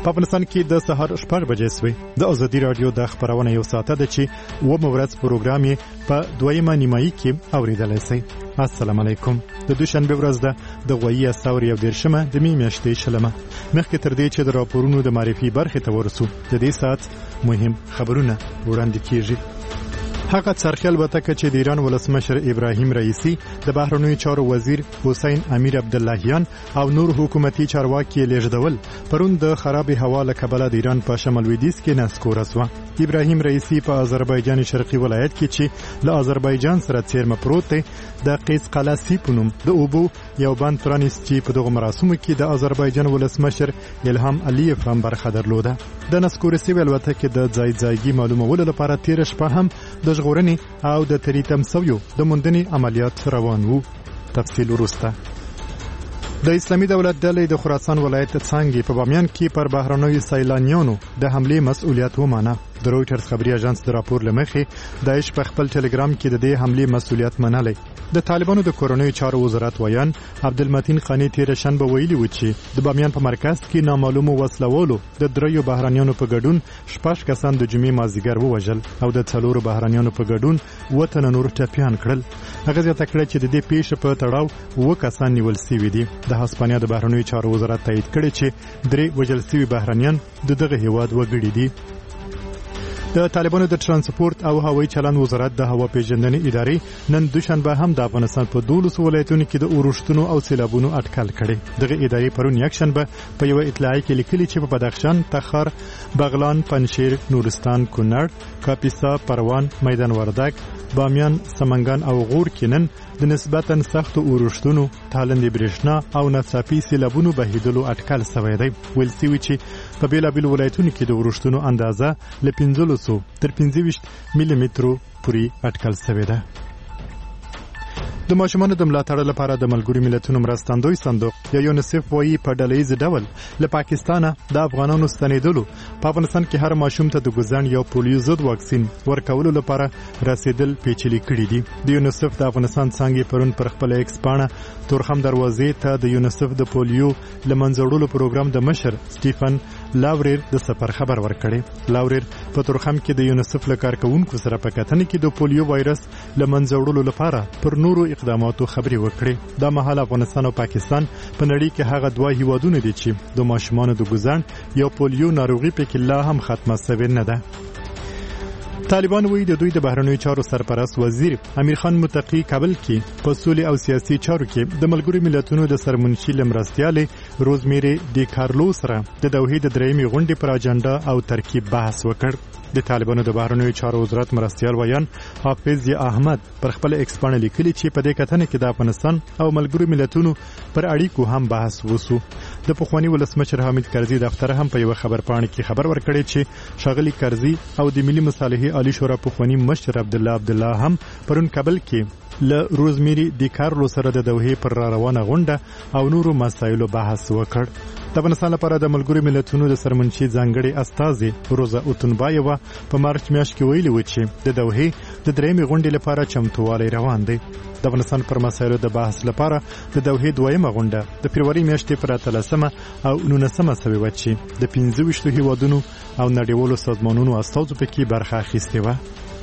په افغانستان کې د سهار 6 بجې سوي د ازادي رادیو د خبرونه یو ساعت ده چې و مورز پروګرام یې په دویمه نیمایي کې اوریدلای شئ. السلام علیکم. د دوشنبه ورځ ده د غوي اساور یو دیرشمه د میاشتې شلمه. مخکې تر دې چې د راپورونو د معرفي برخې ته ورسو د دې ساعت مهم خبرونه وړاندې کیږي. هغه څرخل وته چې د ایران ولسمشر ابراهیم رئیسی د بهرنیو چارو وزیر حسین امیر عبداللهیان او نور حکومتي چارواکي لیږدول پرون د خراب هوا له کبله د ایران په شمال لویدیځ کې نسکور شو. ابراهیم رئیسی په آذربایجان شرقي ولایت کې چې له آذربایجان سره څیرمه پروت دی د قیس قلاسی په نوم د اوبو یو بند پرانیست چې په دغه مراسمو کې د آذربایجان ولسمشر الهام علیف هم برخه درلوده. د نسکور سیویل وته کې د ځای معلومولو لپاره تیر شپه هم د ژغورنې او د تریتم سویو د موندنې عملیات روان وو. تفصیل وروسته. د اسلامي دولت ډلې د خراسان ولایت څنګه په بامیان کې پر بهرنیو سیلانیانو د حمله مسؤلیت ومانه. د رويټرز خبري اژانس د راپور لمخې داعش په خپل ټلګرام کې د دې حمله مسؤلیت منلې. د طالبانو د کورونی چارو وزارت ویان عبدالمتین خانی تیر شنبه ویلي و چې د بامیان په مرکز کې نامعلومو وسلوالو د دریو بهرانيانو په ګډون 6 کسان د جمعې مازیګر ووژل او د څلورو بهرانيانو په ګډون وطن نور ټپيان کړل. هغه ځکه چې د دې پیښې په تړاو و کسان نیول شوي دي. د هسپانیا د بهرنیو چارو وزارت تایید کړی چې درې وژل شوي بهرانيان دغه هیواد وګړي دي. د طالبانو د ترانسپورت او هوایي چلند وزارت د هوا پیژندنې ادارې نن دوشنبه هم د افغانستان په 12 ولایتونو کې د اورښتونو او سیلابونو اټکل کړي. دغه ادارې پرون یکشنبه په یو اطلاعیه کې لیکلي چې په بدخشان، تخار، بغلان، پنجشیر، نورستان، کونړ، کاپیسا، پروان، میدان وردګ، بامیان، سمنګان او غور کې نن د نسبتاً سختو اورښتونو، تالندې برېښنا او ناڅاپي سیلابونو بهیدلو اټکل شوی دی. ویل شوي چې په بیلابیلو ولایتونو کې د اورښتونو اندازه له 15 تر 25 ملي مترو پورې اټکل شوې ده. د ماشومانو د ملاتړ لپاره د ملګرو ملتونو مرستندوی صندوق یا یونیسف وایي په ډلهییز ډول له پاکستانه د افغانانو ستنېدلو په افغانستان کې هر ماشوم ته د ګوزن یا پولیو ضد واکسین ورکولو لپاره رسیدل پیچلي کړي دي. د یونیسف د افغانستان څنګه پرون پر خپل ایکس پاڼه تورخم دروازې ته د یونیسف د پولیو لمنځوړلو پروګرام د مشر سټیفن لاوریر د سفر خبر ورکړي. لاوریر په تورخم کې د یونیسف له کارکونکو سره په کتنه کې د پولیو وایرس لمنځوړلو لپاره پر نورو اقداماتو خبري وکړي. دا مهال افغانستان او پاکستان په نړۍ کې هغه دوه هیوادونه دي چې د ماشومانو د ګوزن یا پولیو ناروغي په کې لا هم ختمه شوې نه ده. طالبان وایي د دوی د بهرنیو چارو سرپرست وزیر امیر خان متقی کابل کې په سولې او سیاسي چارو کې د ملګرو ملتونو د سرمنشي لمرستیالې روزمیری ډي کارلو سره د دوحې د درېمې غونډې پر اجنډا او ترکیب بحث وکړ. د طالبانو د بهرنیو چارو وزارت مرستیال ویان حافظ احمد پر خپل ایکس باندې لیکلي چې په دې کتنه کې د افغانستان او ملګرو ملتونو پر اړیکو هم بحث وسو. د پخوانی ولسمشر حامد کرزي دفتر هم په یو خبر پاڼه کې خبر ورکړی چې شاغلي کرزي او د ملي مصالحې عالی شورا پخوانی مشر عبدالله هم پرون کابل کې له روزمیری ډي کارلو سره د دوحې پر روانه غونډه او نورو مسایلو بحث وکړ. د افغانستان لپاره د ملګرو ملتونو د سرمنشي ځانګړي استازي روزا اوتنبایوا په مارچ میاشت کې ویلي و چې د دوحې د درېمې غونډې لپاره چمتووالی روان دی. د افغانستان پر مسایلو د بحث لپاره د دوحې دویمه غونډه د فبرवरी میاشتې پر 13 او 19 شوې و چې د 15 هیوادونو او نړیوالو سازمانونو استازو پکې برخه اخیستې و.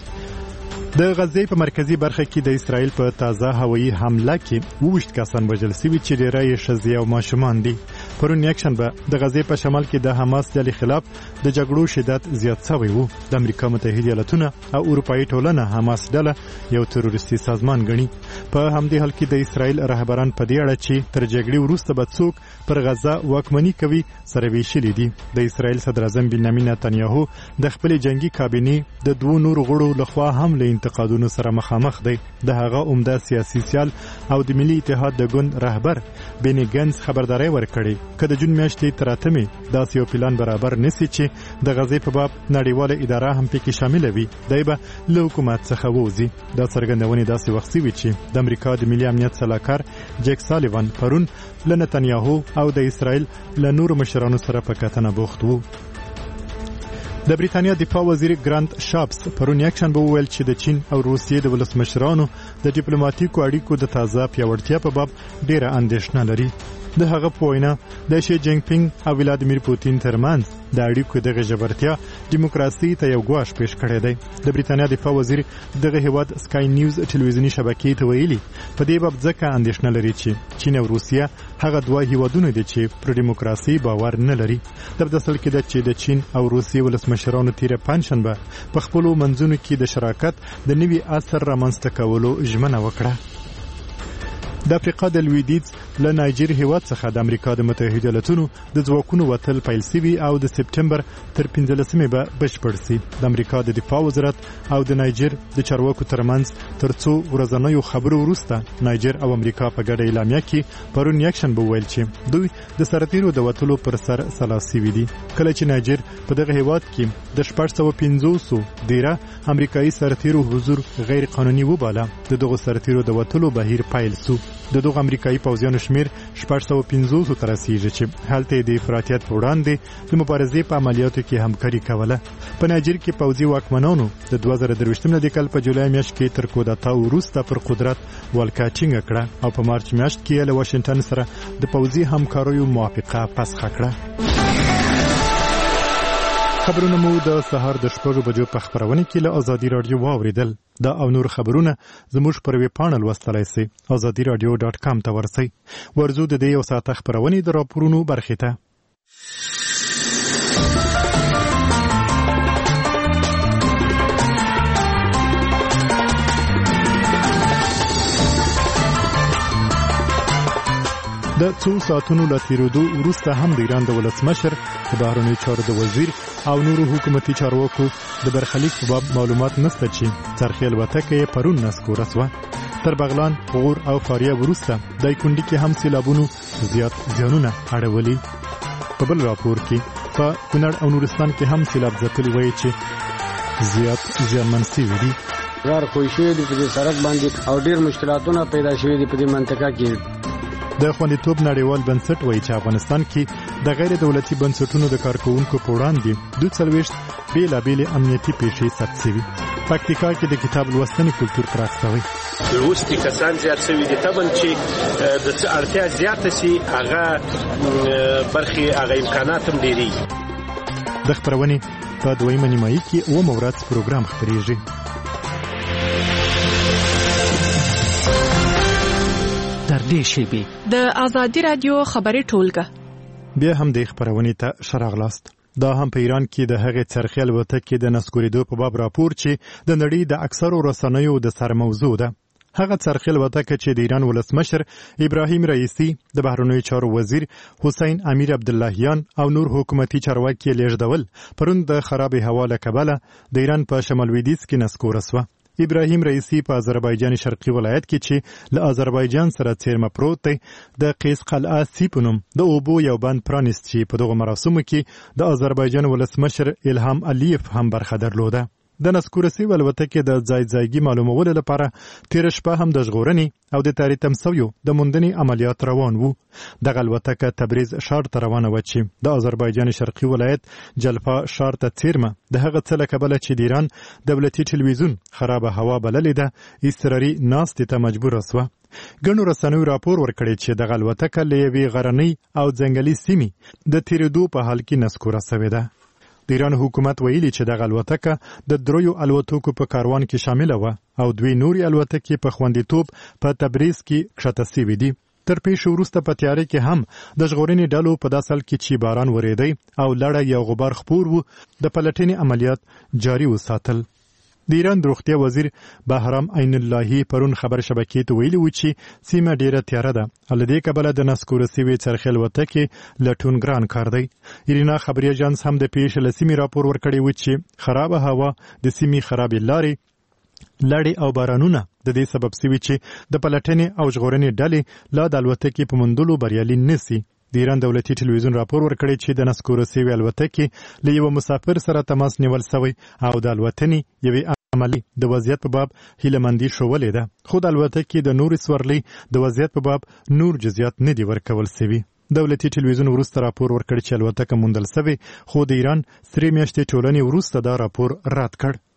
د غزې په مرکزی برخه کې د اسرائیل په تازه هوایي حمله کې 20 کسان وژل شوي چې ډېری یې ښځې او ماشومان دي. پرون یکشنبه د غزې په شمال کې د حماس ډلې خلاف د جګړو شدت زیات شوی و. د امریکا متحده ایالاتونه او اروپایي ټولنه حماس ډله یو تروریستي سازمان ګڼي. په همدې حال کې د اسرائیل رهبران په دې اړه چې تر جګړې وروسته به څوک پر غزه واکمني کوي سره ویشلي دي. د اسرائیل صدر اعظم بنیامین نتنیاهو د خپل جنگي کابینې د دوه نور غړو لخوا هم له انتقادونو سره مخامخ دی. د هغه عمده سیاسي سیال او د ملي اتحاد د ګوند رهبر بینی ګنز خبرداري ورکړي که د جون میاشتې تر 8 داسې یو پلان برابر نسی چې د غزې په باب نړیواله اداره هم پکې شامل وي دی به له حکومت څخه ووځي. دا څرګندونې داسې وخت وی چې د امریکا د ملي امنیت سلاکار جیک سالیوان پرون له نتنیاهو او د اسرائیل له نور مشرانو سره په کتنه بوخت وو. د بریتانیا دفاع وزیر ګرانت شاپس پرون یکشنبه وویل چې د چین او روسیې د ولسمشرانو د ډیپلوماټیکو اړیکو د تازه پیاوړتیا په باب ډیره اندېښنه لري. د هغه په وینا د شي جینګ پینګ او ولادیمیر پوتین ترمنځ د اړیکو دغه ژورتیا دیموکراسي ته یو ګواښ پیښ کړی دی. د بریتانیا دفاع وزیر دغه هیواد سکای نیوز ټلویزیونی شبکې ته ویلي په دې باب ځکه اندېښنه لري چې چین او روسیه هغه دوه هیوادونه دي چې پر دیموکراسي باور نه لري. د بدسل کې د چې د چین او روسیې ولسمشرانو تیر پنځشنبه په خپل منځونو کې د شراکت د نوي عصر رامنځته کولو ژمنه وکړه. د افریقا د لویدیځ له نایجر هیواد څخه د امریکا د متحده ایالاتونو د ځواکونو وتل پیل شوي او د سپټمبر تر 15مې به بشپړ شي. د امریکا د دفاع وزارت او د نایجر د چارواکو ترمنځ تر څو ورځنیو خبرو وروسته نایجر او امریکا په ګډه اعلامیه کې پرون یکشنبه وویل چې دوی د سرتیرو د وتلو پر سر سلاسي دي. کله چې نایجر په دغه هیواد کې د 450 ډیره امریکایي سرتیرو حضور غیر قانوني وباله، د دغه سرتیرو د وتلو بهیر پیل شو. د دغه امریکایي پوځیانو شمیر 450 ته رسیږي چې هلته د افراطیت په وړاندې د مبارزې په عملیاتو کې همکاري کوله. په نایجر کې پوځي واکمنانو د 2023 کال په جولای میاشت کې تر کودتا وروسته پر قدرت ولکه ټینګه کړه او په مارچ میاشت کې له واشنگټن سره د پوځي همکاریو موافقه فسخ کړه. خبرونه مو د سهار د 6 بجو په خبرونه کې له ازادي رادیو واوریدل. دا او نور خبرونه زموږ پر ویب پاڼل وستلای سي azadiradio.com ته ورسئ. ورزو د دې یو ساعت خبرونه د راپورونو برخه ته. د څو ساعتونو له تیرېدو وروسته هم د ایران د ولسمشر د بهرنیو چارو د وزیر او نورو حکومتي چارواکو د برخلیک په باب معلومات نشته چې څرخي الوتکه پرون نسکوره شوه. تر بغلان، غور او فاریاب وروسته د کونډي کې هم سیلابونو زیات زیانونه اړولي. په بل راپور کې په کونړ او نورستان کې هم سیلاب ځپلي وایي چې زیات زیانمن شوي دي. غار خوشي دي په سړک باندې او ډیر مشکلاتونه پیدا شوي دي په دې منطقه کې. د خوندیتوب نړیوال بنسټ وایي چې افغانستان کې د غیر دولتي بنسټونو د کارکونکو په وړاندې 240 بیلابېلې امنیتي پیښې ثبت شوي. پکتیکا کې د کتاب لوستنې کلتور پراخ شوی. لوستي کسان زیات شوي دي. طبعا چې د اړتیا زیاته شي هغه برخې هغه امکانات هم ډېرېږي. د خپرونې په دویمه نیمایي کې اوومه ورځ پروګرام خپرېږي. د ازادي رادیو خبري ټولګه بیا هم د خبرونې ته شراغلاست. دا هم په ایران کې د هغې څرخي الوتکې د نسکورېدو په باب راپور چې د نړۍ د اکثرو رسنیو د سر موضوع ده. هغه څرخي الوتکه چې د ایران ولسمشر ابراهیم رئیسی، د بهرنیو چارو وزیر حسین امیر عبداللهیان او نور حکومتي چارواکي لیږدول پرون د خراب هوا له کبله د ایران په شمال لویدیځ کې نسکوره شوه. ابراهیم رئیسی په آذربایجان شرقي ولایت کې چې له آذربایجان سره څیرمه پروت دی د قیس قلعه سی په نوم د اوبو یو بند پرانیست چې په دغه مراسمو کې د آذربایجان ولسمشر الهام الیف هم برخه درلوده. د نسکورسي الوتکې د ځای معلومولو لپاره تیر شپه هم د ژغورنې او د تاریخ تمسویو د موندنې عملیات روان وو. دغه الوتکه تبریز ښار ته روانه وه چې د آذربایجان شرقي ولایت جلفا ښار ته څیرمه د هغه څه له کبله چې د ایران دولتي ټلویزیون خرابه هوا بللې ده اضطراري ناستې ته مجبوره شوه. ګڼو رسنیو راپور ورکړی چې دغه الوتکه له یوې غرنۍ او ځنګلي سیمې د تیرېدو په حال کې نسکوره شوې ده. د ایران حکومت ویلي چې دغه الوتکه د 3 الوتکو په کاروان کې شامله وه او 2 نورې الوتکې په خوندیتوب په تبریز کې کښته شوي دي. تر پیښې وروسته په تیارې کې هم د ژغورنې ډلو په داسې حال کې چې باران ورېدی او لړه یو غبار خپور و د پلټنې عملیات جاري وساتل. د ایران د روغتیا وزیر بهرام عین اللهی پرون خبر شبکې ته ویلي و چې سیمه ډیره تیاره ده. له دې کبله د نسکوره شوې څرخي الوتکې لټون ګران کار دی. ایرینا خبري اژانس هم د پیښې له سیمې راپور ورکړی و چې خرابه هوا د سیمې خرابې لړې او بارانونه د دې سبب شوي چې د پلټنې او ژغورنې ډلې لا د الوتکې په موندلو بریالي نشي. د ایران دولتي ټلویزیون راپور ورکړی چې د نسکوره شوې الوتکې له یو مسافر سره تماس نیول شوی او د الوتنې یوې عملي د وضعیت په باب هیلهمندي شولې ده، خو د الوتکې د نورې سورلۍ د وضعیت په باب نور جزئیات نه دي ورکول شوي. دولتي ټلویزیون وروسته راپور ورکړ چې الوتکه موندل شوې، خو د ایران 3 میاشتې ټولنې وروسته دا راپور رد کړ.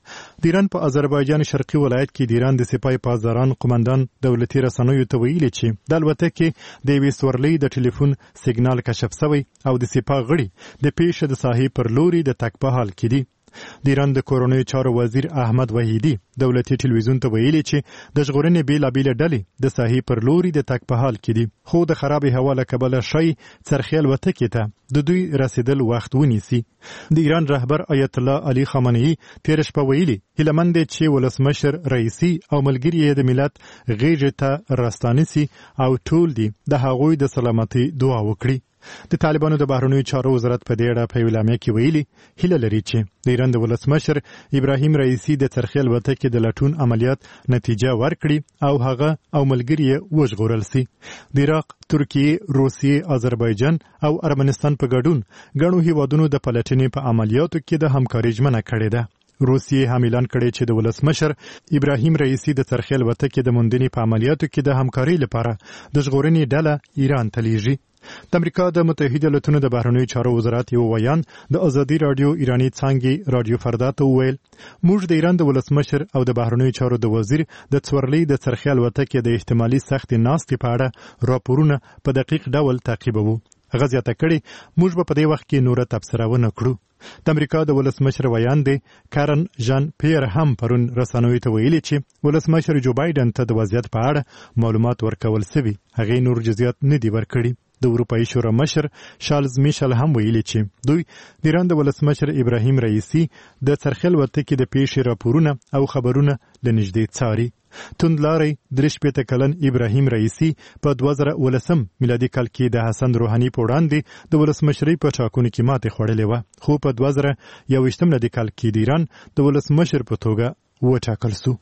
د ایران په آذربایجان شرقي ولایت کې د ایران د سپاه پاسداران قومندان دولتي رسنیو ته ویلي چې د الوتکې د یوې سورلۍ د ټلیفون سیګنال کشف شوی او د سپاه غړي د پیښې د ساحې پر لوري د تګ په حال کې دي. د ایران د کورنیو چارو وزیر احمد وحیدی دولتي ټلویزیون ته ویلي چې د ژغورنې بیلابېلې ډلې د ساحې پر لوري د تګ په حال کې دي، خو د خرابې هوا له کبله شی څرخي الوتکې ته د دوی رسیدل وخت ونیسي. د ایران رهبر آیت الله علي خامنه‌ای تېره شپه ویلي هیله مند دی چې ولسمشر رئیسي او ملګري یې د ملت غېږې ته راستانسي او ټول دي د هغوی د سلامتۍ دعا وکړي. د طالبانو د بهرنیو چارو وزارت په دې اړه په یوه اعلامیه کې ویلي هیله لري چې د ایران د ولسمشر ابراهیم رئیسي د څرخي الوتکې د لټون عملیات نتیجه ورکړي او هغه او ملګري یې وژغورل سي. د عراق، ترکیې، روسیې، آذربایجان او ارمنستان په ګډون ګڼو هیوادونو د پلټنې په عملیاتو کې د همکارۍ ژمنه کړې ده. روسیې هم اعلان کړی چې د ولسمشر ابراهیم رئیسي د څرخي الوتکې د موندنې په عملیاتو کې د همکارۍ لپاره د ژغورنې ډله ایران ته لیږي. د امریکا د متحده ایالاتونو د بهرنیو چارو وزارت یو ویان د ازادي رادیو ایرانی څانګې رادیو فردا ته وویل موږ د ایران د ولسمشر او د بهرنیو چارو د وزیر د څورلۍ د څرخي الوتکې د احتمالي سختې ناستې په اړه راپورونه په دقیق ډول تعقیبوو. هغه زیاته کړې موږ به په دې وخت کې نوره تبصره ونه کړو. د امریکا د ولسمشر ویان دی کارن ژان پیر هم پرون رسنیو ته ویلي چې ولسمشر جو بایدن ته د وضعیت په اړه معلومات ورکول سوي، هغې نور جزئیات نه دي ورکړي. د اروپایي شورا مشر شارلز میشل هم ویلي چې دوی د ایران د ولسمشر ابراهیم رئیسي د څرخي الوتکې د پیښې راپورونه او خبرونه له نږدې څاري. توندلاري 63 کلن ابراهیم رئیسي په 2019 میلادي کال کې د حسن روحاني په وړاندې د ولسمشرۍ په ټاکنو کې ماتې خوړلې وه، خو په 2021 میلادي کال کې د ایران د ولسمشر په توګه وټاکل سو.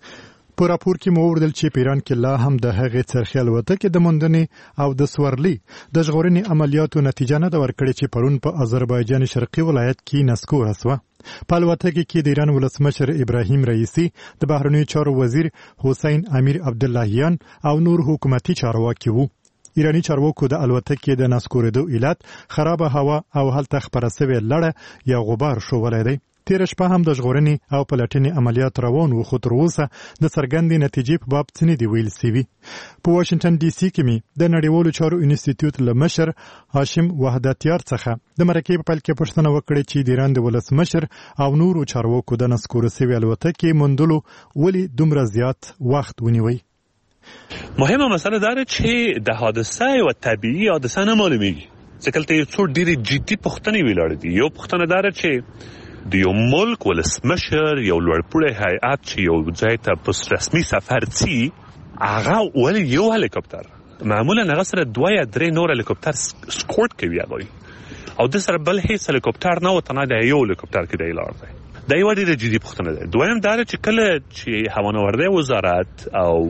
په راپور کې مو وردل چې په ایران کې لا هم د هغې څرخي الوتکې د موندنې او د سورلۍ د ژغورنې عملیاتو نتیجه نه ده ورکړې چې پرون په آذربایجان شرقي ولایت کې نسکوره سوه. په الوتکې کې د ایران ولسمشر ابراهیم رئیسي، د بهرنیو چارو وزیر حسین امیر عبداللهیان او نور حکومتي چارواکي وو. ایرانی چارواکو د الوتکې د نسکورېدو علت خرابه هوا او هلته خپره سوې لړه یا غبار ښوولی دی. تېره شپه هم د ژغورنې او پلټنې عملیات روان وو، خو تر اوسه د څرګندې نتیجې په باب څه نه دي ویل سوي. په واشنګټن ډي سي کې مې د نړیوالو چارو انسټیټیوټ له مشر هاشم وحدتیار څخه د مرکې په پیل کې پوښتنه وکړې چې د ایران د ولسمشر او نورو چارواکو د نسکوره سوي الوتکې موندلو ولې دومره زیات وخت ونیوی. مهمه مسئله داره چې د حادثه و طبیعی حادثه نه معلومیږي، ځکه دلته یو څو ډېرې جدي پوښتنې ولاړې دي. یو پوښتنه داره چې د یو ملک ولسمشر یو لوړپوړی هیئت چې یو ځای ته په رسمي سفر ځي، هغه ولې یو هلیکاپټر معمولا هغه سره 2 یا 3 نور هلیکاپټر سکورټ کوي هغوی، او د سره بل هیڅ هلیکاپټر نه وته، نه د یو هلیکاپټر کې دی لار دی. دا یوه ډېره جدي پوښتنه ده. دویم دا ده چې کله چې هوانوردی وزارت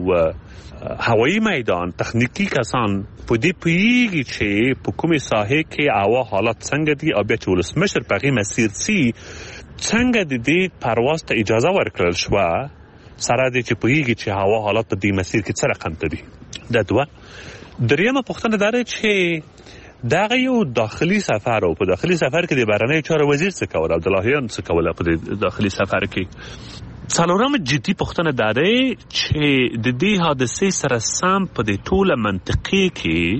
او هوایي میدان تخنیکي کسان په دې پوهېږي چې په کومې ساحې کې هوا حالات څنګه دي او بیا چې ولسمشر په هغې مسیر ځي څنګه د دې پرواز ته اجازه ورکړل شوه، سره دې چې پوهېږي چې هوا حالات په دې مسیر کې څه رقم ته دي. دا دوه. دریمه پوښتنه دا ده چې دغه یو داخلي سفر او په داخلي سفر کې د بهرنیو چارو وزیر څه کول، عبداللهیان څه کوله په داخلي سفر کې. څلورم جدي پوښتنه دا ده چې د دې حادثې سره سم په دې ټوله منطقې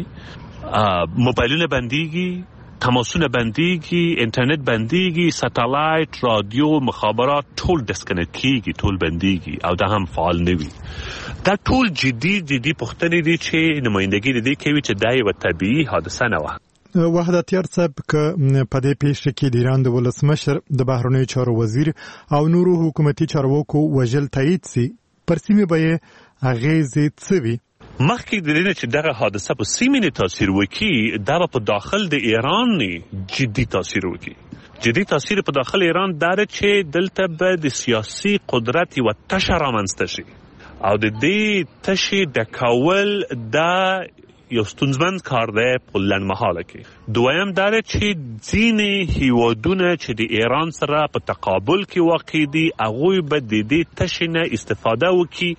کې موبایلونه بندیږي، تماسونه بندیږي، انټرنیټ بندیږي، ساتلایت، رادیو، مخابرات ټول ډسکنیکټ کیږي، ټول بندیږي او دا هم فعال نه وي. دا ټول جدي پوښتنې دي چې نمایندګي د دې کوي چې دا یوه طبیعي حادثه نه وه. وحدتیار صاحب که په دې پیښه کې د ایران د ولسمشر، د بهرنیو چارو وزیر او نورو حکومتي چارواکو وژل تایید سي، پر سیمې به یې اغېزې څه وي؟ مخکې د دې نه چې دغه حادثه په سیمې نه تاثیر وکړي، دا به په داخل د ایران نه جدي تاثیر وکړي. جدي تاثیر په داخل ایران دا ده چې دلته به د سیاسي قدرت یوه تشه رامنځته شي او د دې تشې ډکول دا یو ستونزمند کار دی په لنډمهاله کې. دویم دا ده چې ځینې هیوادونه چې د ایران سره په تقابل کې واقع دي، هغوی به د دې تشې نه استفاده وکړي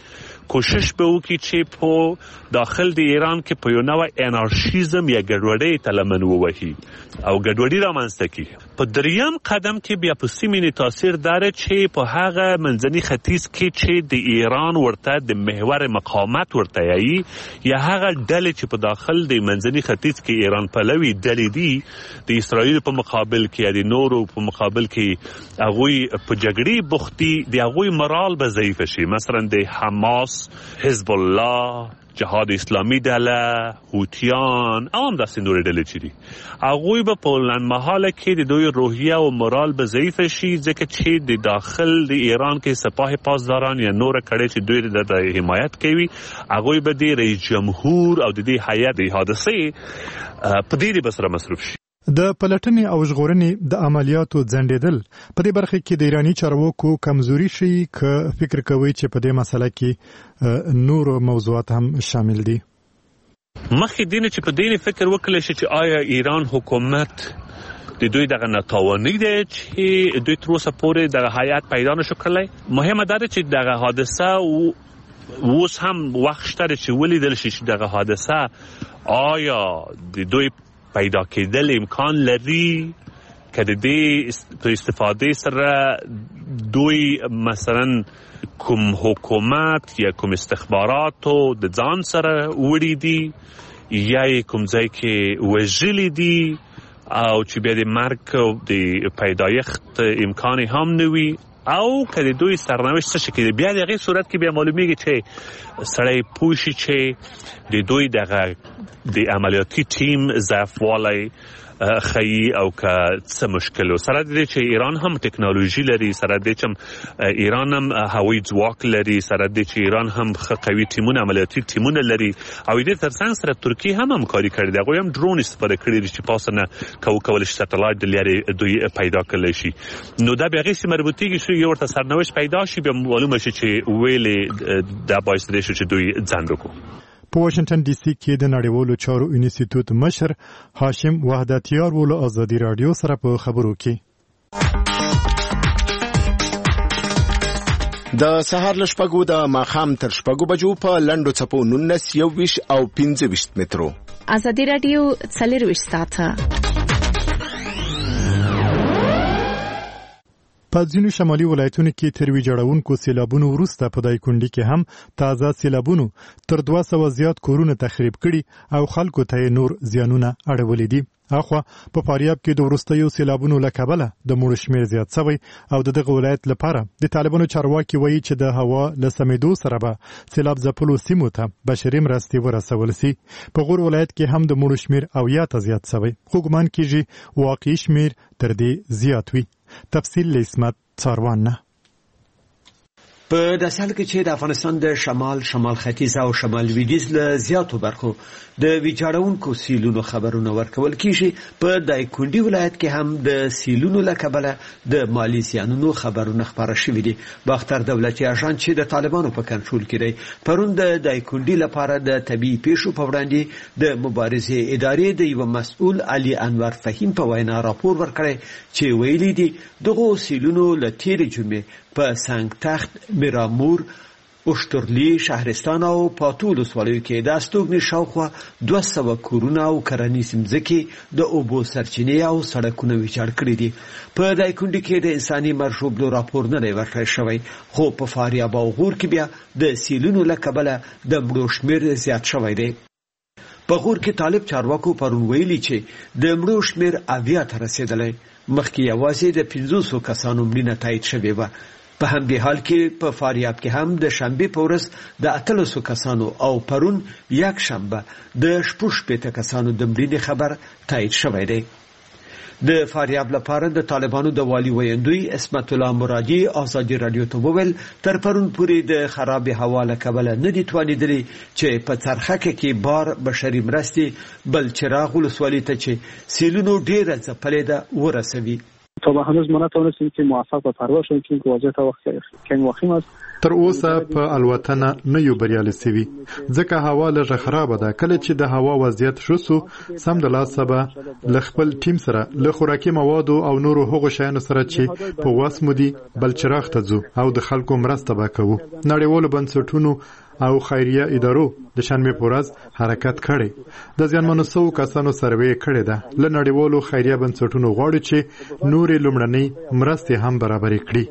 کوشش به وکړي چې په داخل د ایران کې په یو نوع انارشیزم یا ګډوډۍ ته لمن ووهي او ګډوډي رامنځته کړي. په دریم قدم کې بیا په سیمې تاثیر داره چې په هغه منځني ختیځ کې چې د ایران ورته د محور مقاومت ورته یایي یا هغه ډلې چې په داخل د منځني ختیځ کې ایران پلوي ډلې دي د اسرائیل په مقابل کې یا د نورو په مقابل کې هغوی په جګړې بوختي د هغوی مرال به ضعیف شي. مثلا د حماس، حزب الله، جهاد اسلامی ډله، هوتیان او هم داسې نورې ډلې چې دي هغوی به په لنډمهاله کې د دوی روحیه او مرال به ضعیف شي ځکه چې د داخل د ایران کې سپاه پاسداران یا نور کړي چې دوی د حمایت کوي هغوی به د رئیس جمهور او د دې هیئت د حادثې په دې بسره مصروف شي. د پلټنې او ژغورنې د عملیاتو ځنډېدل په دې برخه کې د ایرانی چارواکو کمزوري شي که فکر کوي چې په دې مسله کې نور موضوعات هم شامل دي. مخکې دینه چې په دې فکر وکړي چې آیا ایران حکومت د دوی دغه ناتوانی دی چې دوی تر اوسه پورې دغه هیئت پیدا نشو کړلی. مهمه ده چې دغه حادثه اوس هم وخت شته چې ولیدل شي چې دغه حادثه آیا د دوی پیدا کېدل امکان لري که د دې په استفاده سره دوی مثلا کوم حکومت یا کوم استخباراتو د ځان سره وړي دي یا کوم ځای کې وژلي دي او چې بیا د مرګ د پیدایښت امکان هم نه وي او که د دوی سرنوشت څه شي کېږي. بیا د هغې صورت کې بیا معلومیږي چې سړی پوه شي چې د دوی دغه د عملیاتي ټیم ضعفوالی ښیي او که څه مشکل و. سره د دې چې ایران هم ټکنالوژي لري، سره د دې چې ایران هم هوایي ځواک لري، سره د دې چې ایران هم ښه قوي ټیمونه عملیاتي ټیمونه لري او د دې ترڅنګ سره ترکیه هم همکاري کړې ده. هغوی هم ډرون استفاده کړي دي چې پاسه نه کولی شي سټلایټ د لرې دوی پیدا کړلی شي. نو دا بیا هغې سې مربوطېږي چې یو ورته سرنوشت پیدا شي بیا معلومه شي چې ویلې دا باعث دی چې دوی ځنډ وکړو. په واشنگټن ډي سي کې د نړیوالو چارو انسټیټیوټ مشر هاشم وحدتیار ول ازادي رادیو سره په خبرو کې د سهار له شپږو د ماښام تر شپږو بجو په لنډو څپو 19 21 او 25 مترو ازادي رادیو 24 ساعته په ځینو شمالي ولایتونو کې تر ویجاړونکو سیلابونو وروسته په دایکنډي کې هم تازه سیلابونو تر 200 زیات کورونه تخریب کړي او خلکو ته نور زیانونه اړولې دي. اخوا په فاریاب کې د وروستیو سیلابونو له کبله د مړو شمېر زیات شوی او دغه ولایت لپاره د طالبانو چارواکي وایي چې د هوا له سمېدو سره به سیلاب ځپلو سیمو ته بشري مرستې ورسول سي. په غور ولایت کې هم د مړو شمېر او یا ته زیات شوی خو ګمان کېږي واقعي شمېر تر دې زیات وي. تفصیل له اسمت څاروان نه. په داسې حال کې چې د افغانستان د شمال ختیځ او شمال لویدیځ له زیاتو برخو د ویجاړونکو سیلونو خبرونه ورکول کیږي. په دایکنډي ولایت کې هم د سیلونو له کبله د مالی زیانونو خبرونه خپاره شوي دي. باختر دولتي اژانس چې د طالبانو په کنټرول کې دی پرون د دایکنډي لپاره د طبيعي پیښو په وړاندې د مبارزې ادارې د یو مسؤل علي انور فهیم په وینا راپور ورکړی چې ویلي دي دغه سیلونو له تیرې جمعې په سنگ تخت، میرامور، اشترلی، شهرستان او پاتول ولسوالیو کې د استوګنې شاوخوا 200 کورونه او کرنیز ځمکې د اوبو سرچینې او سړکونه ویجاړ کړي دي. په دایکنډي کې د انساني مرشوبلو راپور نه دی ورکړی شوی خو په فاریاب او غور کې بیا د سیلونو له کبله د مړو شمېر زیات شوی دی. په غور کې طالب چارواکو پرون ویلي چې د مړو شمېر 80 ته رسیدلی. مخکې یوازې د 500 کسانو مړینه تایید شوې وه. په همدې حال کې په فاریاب کې هم د شنبه په ورځ د 800 کسانو او پرون یک شنبه د 60 کسانو د مړینې خبر تایید شوی دی. د فاریاب لپاره د طالبانو د والی ویندوی اسمت الله مرادی ازادي رادیو ته وویل تر پرون پورې د خراب هوا له کبله نه دي توانیدلی چې په څرخکه کې بار بشري مرستې بل چراغ ولسوالۍ ته چې سیلونو ډیره ځپلې ده ورسوي. تا به هنوز ما نتوانستیم که موفق به پرواز شویم چون که واضح وخت کم واخیم است. تر اوسه په الوتنه نه یو بریالي سوي ځکه هوا لږه خرابه ده. کله چې د هوا وضعیت شو سم د لاسه به له خپل ټیم سره له خوراکي موادو او نورو هغو شیانو سره چې په وس مو دي بل چراغ ته ځو او د خلکو مرسته به کوو. نړیوالو بنسټونو او خیریه ادارو د شنبه په ورځ حرکت کړی د زیانمنو سو کسانو سروې کړی ده له نړیوالو خیریه بنسټونو غواړي چې نورې لومړنۍ مرستې هم برابرې کړي.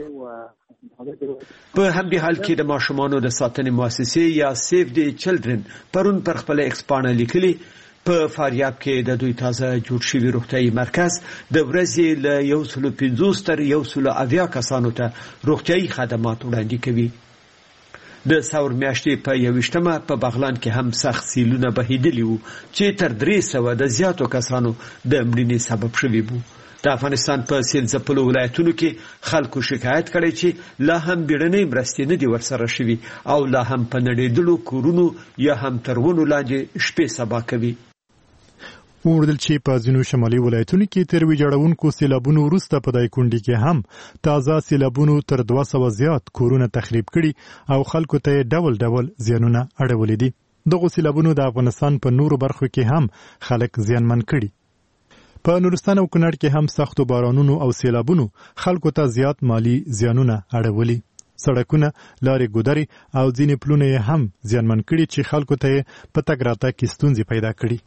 په همدې حال کې د ماشومانو د ساتنې مؤسسې یا سیف دی چلډرن پرون پر خپل ایکسپانه لیکلي په فاریاب کې د دوی تازه جوړ شوی روغتیايي مرکز د ورځې له 150 تر 180 کسانو ته روغتیايي خدمات وړاندې کوي. د ثور میاشتې په 21مه په بغلان کې هم سخت سیلونه بهیدلی وو چې تر 300 د زیاتو کسانو د مړینې سبب شوي وو. د افغانستان په سیل ځپلو ولایتونو کې خلکو شکایت کړی چې لا هم بیړنۍ مرستې نه دي ورسره شوي او لا هم په نړېدلو کورونو یا هم تر ونو لاندې شپې سبا کوي. وردل چې په ځینو شمالي ولایتونو کې تر ویجاړونکو سیلابونو وروسته په دایکونډي کې هم تازه سیلابونو تر 200 زیات کورونه تخریب کړي او خلکو ته ډول ډول زیانونه اړولې دي. دغه سیلابونو د افغانستان په نورو برخو کې هم خلک زیانمن کړي. په نورستان او کونړ کې هم سختو بارانونو او سیلابونو خلکو ته زیات مالی زیانونه اړولي. سړکونه، لارې ګودرې او ځینې پلونه هم زیانمن کړي چې خلکو ته په تګ راتګ کې ستونزې پیدا کړي.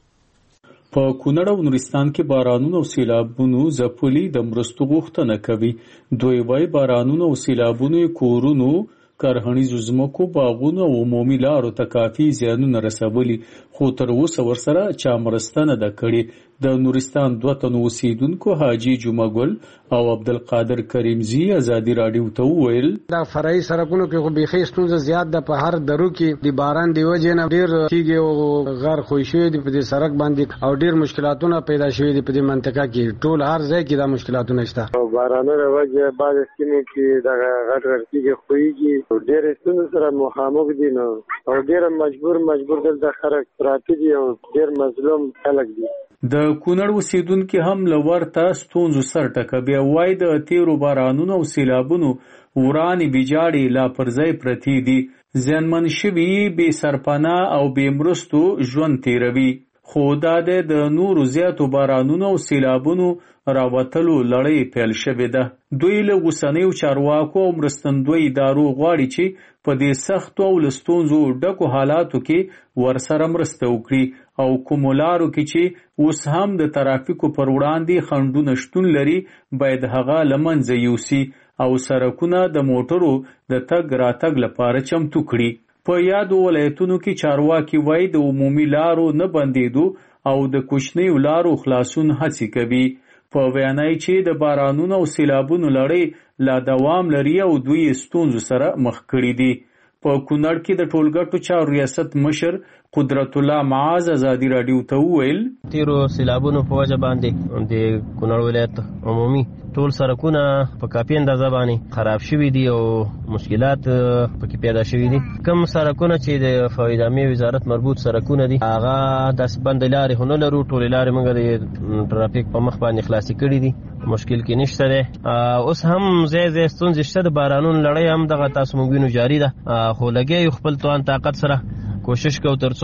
په کونړ او نورستان کې بارانونو او سیلابونو ځپلي د مرستو غوښتنه کوي. دوی وايي بارانونو او سیلابونو کورونو، کرهڼیزو ځمکو، باغونو او عمومي لارو ته کافي زیانونه رسولي، خو تر اوسه ورسره چا مرسته نه ده کړې. د نورستان 2 تنو اوسیدونکو حاجي جمعه ګل او عبدالقادر کریمزی ازادي راډیو ته وویل دا فرعي سړکونو کې خو بيخي ستونزه زیات ده. په هر درو کې د باران دی وجه نه ډیر کیږي او غر خوشي دي په دې سړک باندې او ډیر مشکلاتونه پیدا شوي دي په دې منطقه کې. ټول هر ځای کې دا مشکلاتونه شته. بارانونو وجه بعض سیمو کې دا غټ کیږي خوېږي ډیر ستونزې سره مخامخ دي نو او ډیر مجبور دلته خلک پراته دي او ډیر مظلوم خلک دي. د کونړ اوسیدونکو هم له ورته ستونزو سر ټکوي. وایي د تیرو بارانونو او سیلابونو ورانې ویجاړې لا پر ځای پرتې دي. زیانمن شوي بې سرپناه او بې مرستو ژوند تیروي. خو دا د نورو زیاتو بارانونو او سیلابونو راوتلو لړۍ پیل شوې ده. دوی له اوسنیو چارواکو او مرستندوی ادارو غواړي چې په دې سختو او له ستونزو ډکو حالاتو کې ورسره مرسته وکړي او کومو لارو کې چې اوس هم د ترافیکو پر وړاندې خنډونه شتون لري باید هغه له منځه یوسي او سړکونه د موټرو د تګ راتګ لپاره چمتو کړي. په یادو ولایتونو کې چارواکي وایي د عمومي لارو نه بندېدو او د کوچنیو لارو خلاصون هڅې کوي. په ویانای چې د بارانونو او سیلابونو لړۍ لا دوام لري او دوی ستونزو سره مخ کړي دي. په کونړ کې د ټولګټو چارو ریاست مشر قدرت الله معاذ ازادي راډیو ته وویل تیرو سیلابونو په وجه باندې د کونړ ولایت عمومي ټول سړکونه په کافي اندازه باندې خراب شوي دي او مشکلات پکې پیدا شوي دي. کم سړکونه چې د فواید عامې وزارت مربوط سړکونه دي هغه داسې بندې لارې خو نه لرو. ټولې لارې موږ د ټرافیک په مخ باندې خلاصې کړي دي. مشکل کې نشته دی. اوس هم ځای ستونزې شته. د بارانونو لړۍ هم دغه تاسو موږ وینو جاري ده خو لګیا یو خپل توان طاقت سره کوشش کوو ترڅو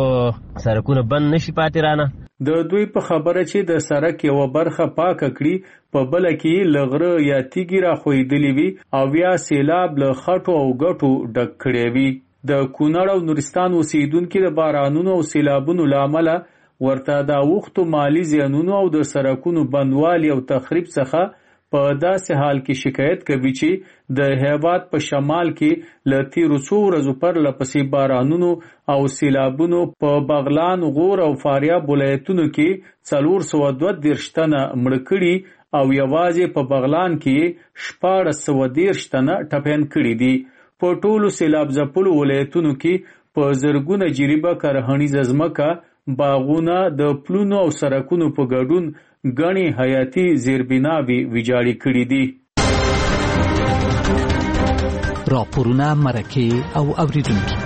سړکونه بند نشي پاتې رانه. د دوی په خبره چې د سړک یوه برخه پاکه کړي په بله کې له غره یا تیږې راښویدلې وي او یا سیلاب له خټو او ګټو ډک کړی وي. د کونړ او نورستان اوسیدونکي د بارانونو او سیلابونو له امله ورته د اوښتو مالي زیانونو او د سړکونو بندوالي او تخریب څخه په داسې حال کې شکایت کوي چې د هیواد په شمال کې له تیرو څو ورځو پرله پسې بارانونو او سیلابونو په بغلان، غور او فاریاب ولایتونو کې 432 تنه مړه کړي او یوازې په بغلان کې 1413 تنه ټپیان کړي دي. په ټولو سیلاب ځپلو ولایتونو کې په زرګونه جریبه کرهڼیزه ځمکه، باغونه، د پلونو او سړکونو په ګډون ګڼې حیاتي زیربناوې ویجاړې کړي دي. راپورونه، مرکې او اوریدونکي.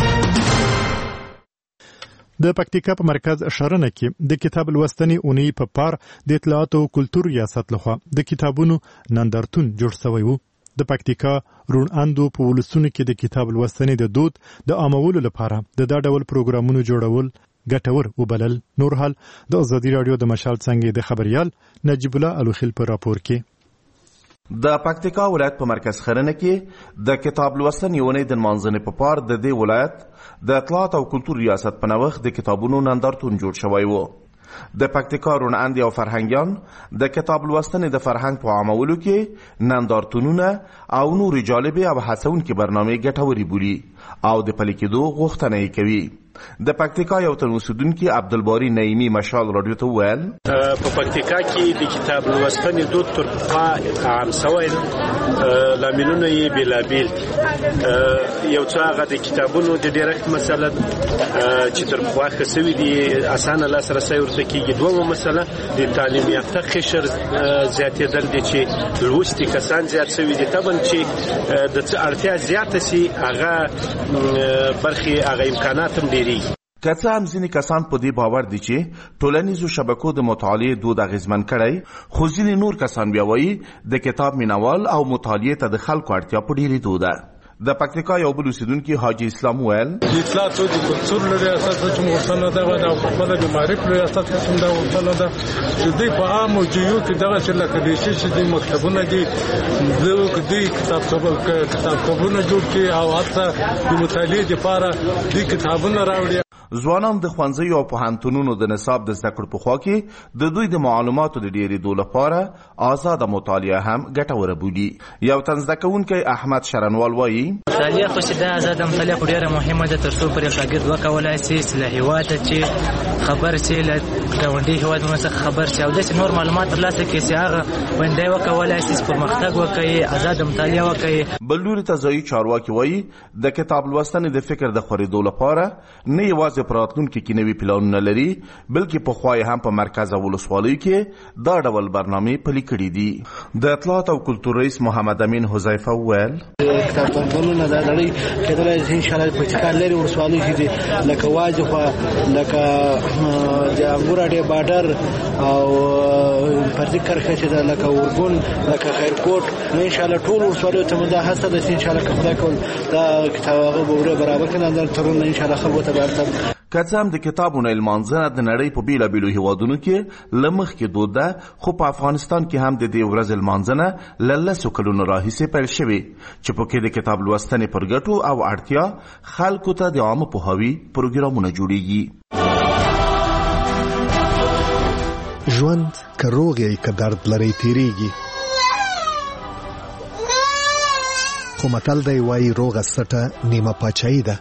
د پکتیکا په مرکز شرنه کې د کتاب لوستنې اونۍ په پار د اطلاعات او کلتور ریاست لخوا د کتابونو نندارتون جوړ شوی و. د پکتیکا رون اندو په ولسونو کې د کتاب لوستنې د دود د عامولو لپاره د دا ډول پروګرامونو جوړول ګټور وبلل. نور حال د ازادي راډیو د مشال څنګه د خبريال نجیب الله الوخیل په راپور کې د پکتیکا ولایت په مرکز خرنه کې د کتاب لوستنې یونې د منځنۍ په پار د دې ولایت د اطلاعات او کلتور ریاست په نوښت د کتابونو نندارتون جوړ شوی و. د پکتیکا روڼاندې او فرهنګیان د کتاب لوستنې د فرهنګ په عامولو کې نندارتونونه او نورې جالبې او هڅونکې برنامې ګټورې بولي او د پلي کېدو غوښتنه یې کوي. د پکتیکا یو تن اوسیدونکي عبدالباری نعیمي مشال رادیو ته وویل په پکتیکا کې د کتاب لوستنې دود تر پخوا عام شوی لاملونه یې بېلابېل دي. یو څه هغه د کتابونو د ډیرکټ مسله چې تر پخوا ښه سوي دي اسانه لاسرسی ورته کېږي. دومه مسله د تعلیم یافته قشر زیاتېدل دي چې لوستي کسان زیات سوي دي. طبعا چې د څه اړتیا زیاته سي هغه برخې هغه امکانات هم ډېر. که څه هم ځینې کسان په دې باور دي چې ټولنیزو شبکو د مطالعې دود اغیزمن کړی، خو ځینې نور کسان بیا وایي د کتاب مینوال او مطالعې ته د خلکو اړتیا په ډېرېدو ده. د پکتیکا یو بل اوسیدونکي حاجي اسلام ویل د اطلاعاتو د کلتور لري اساس چې غوښتنه ده او په خپل د معرفت لري اساس چې دا غوښتنه ده چې دوی په عامو جیو کې دغه چې لکه د شي د مکتبونه دي کتابونه جوړ کړي او حتی د مطالعې لپاره د کتابونه راوړي. ځوانان د ښوونځیو او پوهنتونونو د نصاب د زده کړو په خوا کې د دوی د معلوماتو د ډېرېدو لپاره آزاده مطالعه هم ګټوره بولي. یو تن زده کوونکی احمد شرنوال وایي مطالعه خو چې دا آزاده مطالعه خو ډېره مهمه ده تر څو پر یو شاګرد وکولای شي چې له هېواده چې خبر شي له ګاونډي هېوادونو څخه خبر شي او داسې نور معلومات ترلاسه کړي چې هغه باندې وکولای شي پرمختګ وکړي، آزاده مطالعه وکړي. بل لوري ته ځایي چارواکي وایي د کتاب لوستنې د فکر د خورېدو لپاره نه یوازې په راتلونکي کې نوي پلانونه لري بلکې پخوا یې هم په مرکز او ولسوالیو کې دا ډول برنامې پلي کړي دي. د اطلاعات او کلتور رئیس محمد امین حذیفه وویل کتابتونونه د نړۍ کېدلای شي انشاءالله په پکتیکا لرې ولسوالۍ کې دي لکه واجه خوا لکه د انګوراډې باډر او پردي کرښه چې ده لکه اورګون لکه خیرکوټ انشاءالله ټول ولسوالیو ته مو دا هڅه ده چې انشاءالله که خدای کول دا کتاب هغه به برابر کړي نندارتونونه انشاءالله خلکو ته به که څه هم د کتابونو لمانځنه د نړۍ په بیلابیلو هیوادونو کې له مخکې دود ده، خو په افغانستان کې هم د دې ورځې لمانځنه له 10 کلونو راهیسې پیل شوې چې پکې د کتاب لوستنې پر ګټو او اړتیا خلکو ته د عامه پوهاوي پروګرامونه جوړیږي. ژوند که روغ یې که درد لري تیریږي، خو متل دی وایي روغه سټه نیمه پاچاهي ده.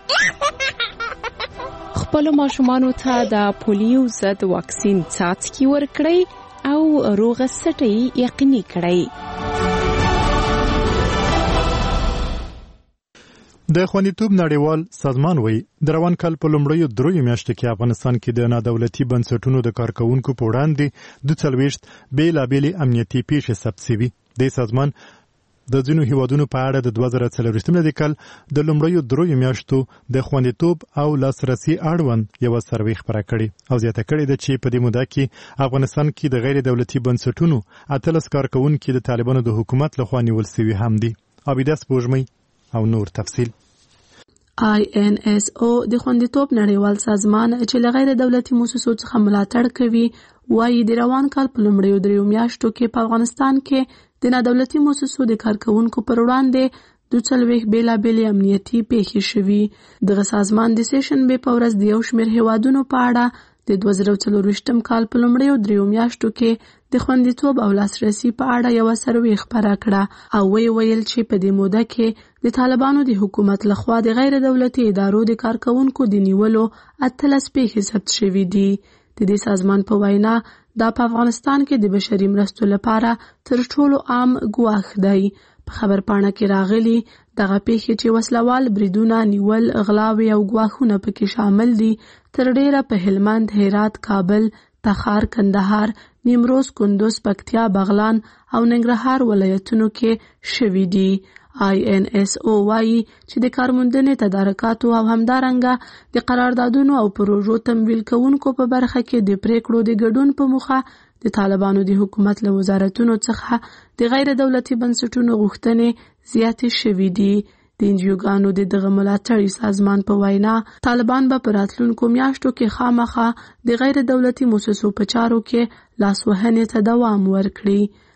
خپل ماشومانو ته د پولیو ضد واکسین څاڅکي ورکړئ او روغه سټه یقیني کړئ. د خوندیتوب نړیوال سازمان وایي د روان کال په لومړیو 3 میاشتو کې افغانستان کې د نادولتي بنسټونو د کارکونکو په وړاندې 42 بیلابېلې امنیتي پیښې ثبت شوي. د سازمان د ځینو هیوادونو په اړه د 2024 کال د لومړیو 3 میاشتو د خوندیتوب او لاسرسي اړوند یو سروې خپره کړې او زیاته کړې ده چې په دې موده کې افغانستان کې د غیر دولتي بنسټونو 18 کارکونکي د طالبانو د حکومت لخوا نیول شوي هم دي. عابده سپوږمۍ او نور تفصیل. INSO د خوندیتوب نړیوال سازمان چې له غیر دولتي مؤسسو څخه ملاتړ کوي وايي د روان کال په لومړیو 3 میاشتو کې په افغانستان کې د نادولتي مؤسسو د کارکونکو پر وړاندې 42 بیلابېلې امنیتي پیښې شوي. دغه سازمان د سیشنبې په ورځ د یو شمېر هیوادونو په اړه د 2024 کال په لومړیو 3 میاشتو کې د خوندیتوب او لاسرسي په اړه یو سروې خپره کړه او ویل چې په دې موده کې د طالبانو د حکومت لخوا د غیر دولتي ادارو د کارکونکو د نیولو 18 پیښې ثبت شوي دي. د دې سازمان په وینا دا په افغانستان کې د بشري مرستو لپاره تر ټولو عام ګواښ دی. په خبرپاڼه کې راغلي دغه پیښې چې وسلوال بریدونه، نیول، غلاوې او ګواښونه پکې شامل دي تر ډیره په هلمند، هرات، کابل، تخار، کندهار، نیمروز، کندوز، پکتیا، بغلان او ننګرهار ولایتونو کې شوي دي. INSO وايي چې د کارموندنې تدارکاتو او همدارنګه د قراردادونو او پروژو تمویل کوونکو په برخه کې د پریکړو د ګډون په موخه د طالبانو د حکومت له وزارتونو څخه د غیر دولتي بنسټونو غوښتنې زیاتې شوي دي. د انجیوګانو د دغه ملاتړي سازمان په وینا طالبان به په راتلونکو میاشتو کې خامخا د غیر دولتي مؤسسو په چارو کې لاسوهنې ته دوام ورکړي.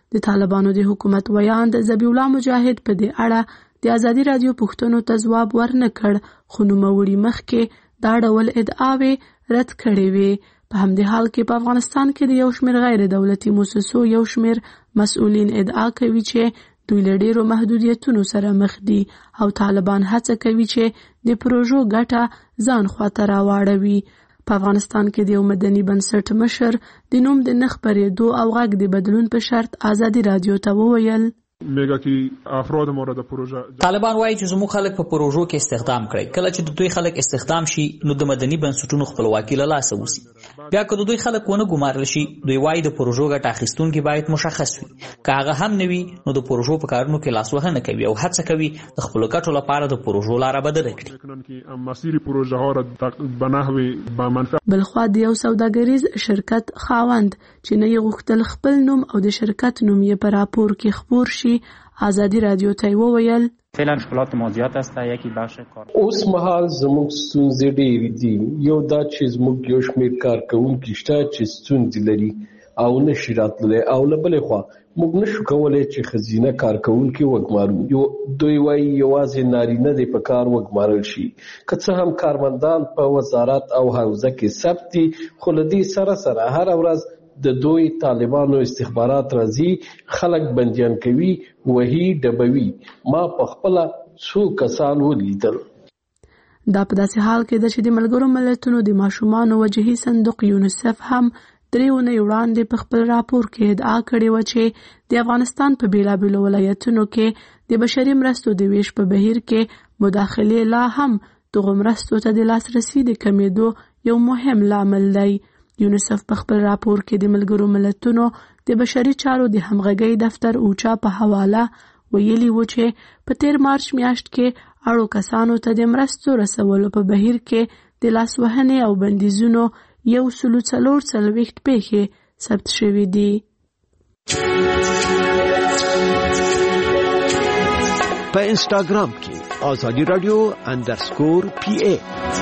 د طالبانو د حکومت ویاند ذبیح الله مجاهد په دې اړه د ازادي رادیو پوښتنو ته ځواب ورنکړ، خو نوموړي مخکې دا ډول ادعاوې رد کړې وې. په همدې حال کې په افغانستان کې د یو شمېر غیر دولتي مؤسسو یو شمېر مسؤلین ادعا کوي چې دوی له ډېرو محدودیتونو سره مخ دي او طالبان هڅه کوي چې د پروژو ګټه ځان خواته راواړوي. په افغانستان کې د یو مدني بنسټ مشر د نوم د نه خپرېدو او غږ د بدلون په شرط ازادي رادیو ته وویل میگه که افراد مورد پروژه طالبان وایي چې زموږ خلک په پروژو کې استخدام کړي. کله چې د دوی خلک استخدام شي نو د مدني بنسټونو خپلواکي له لاسه وځي. بیا که د دوی خلک ونه ګمارل شي، دوی وایي د پروژو ګټه اخیستونکي باید مشخص وي. که هغه هم نه وي نو د پروژو په کارونو کې لاسوهنه کوي او هڅه کوي د خپلو ګټو لپاره د پروژو لاره بدله کړي. مسیر پروژه ها را به نحو با منفعت. بلخوا د یو سوداګریز شرکت خاوند چې نه یې غوښتل خپل نوم او د شرکت نوم یې په راپور کې خپور شي، ازادي رادیو ته وویل فعلا مشکلات مالیات است. یکی بخش کار اوس مهال زموږ ستونزې ډېرې دي. یو دا چې زموږ یو شمېر کارکوونکي شته چې ستونزې لري او نشي راتللی، او له بلې خوا موږ نشو کولی چې ښځینه کارکوونکي وګمارو. دوی وایي یوازې نارینه دې په کار وګمارل شي. که څه هم کارمندان په وزارت او حوزه کې ثبت دي، خو له دې سره سره هره ورځ د دوی طالبانو استخبارات راځي، خلک بندیان کوي، وهي ډبوي. ما په خپله څو کسان ولیدل. دا په داسې حال کې ده چې د ملګرو ملتونو د ماشومانو وجهي صندوق یونیسف هم 3 اونۍ وړاندې په خپل راپور کې ادعا کړې وه چې د افغانستان په بیلابیلو ولایتونو کې د بشري مرستو د ویش په بهیر کې مداخلې لا هم دغو مرستو ته د لاسرسي د کمیدو یو مهم لامل دی. یونیسف په خپل راپور کې د ملګرو ملتونو د بشري چارو د همغږۍ دفتر اوچا په حواله ویلي و چې په تیر مارچ میاشت کې اړو کسانو ته د مرستو رسولو په بهیر کې د لاسوهنې او بندیزونو 144 پیښې ثبت شوې دي. په انسټاګرام کې ازادي رادیو _PA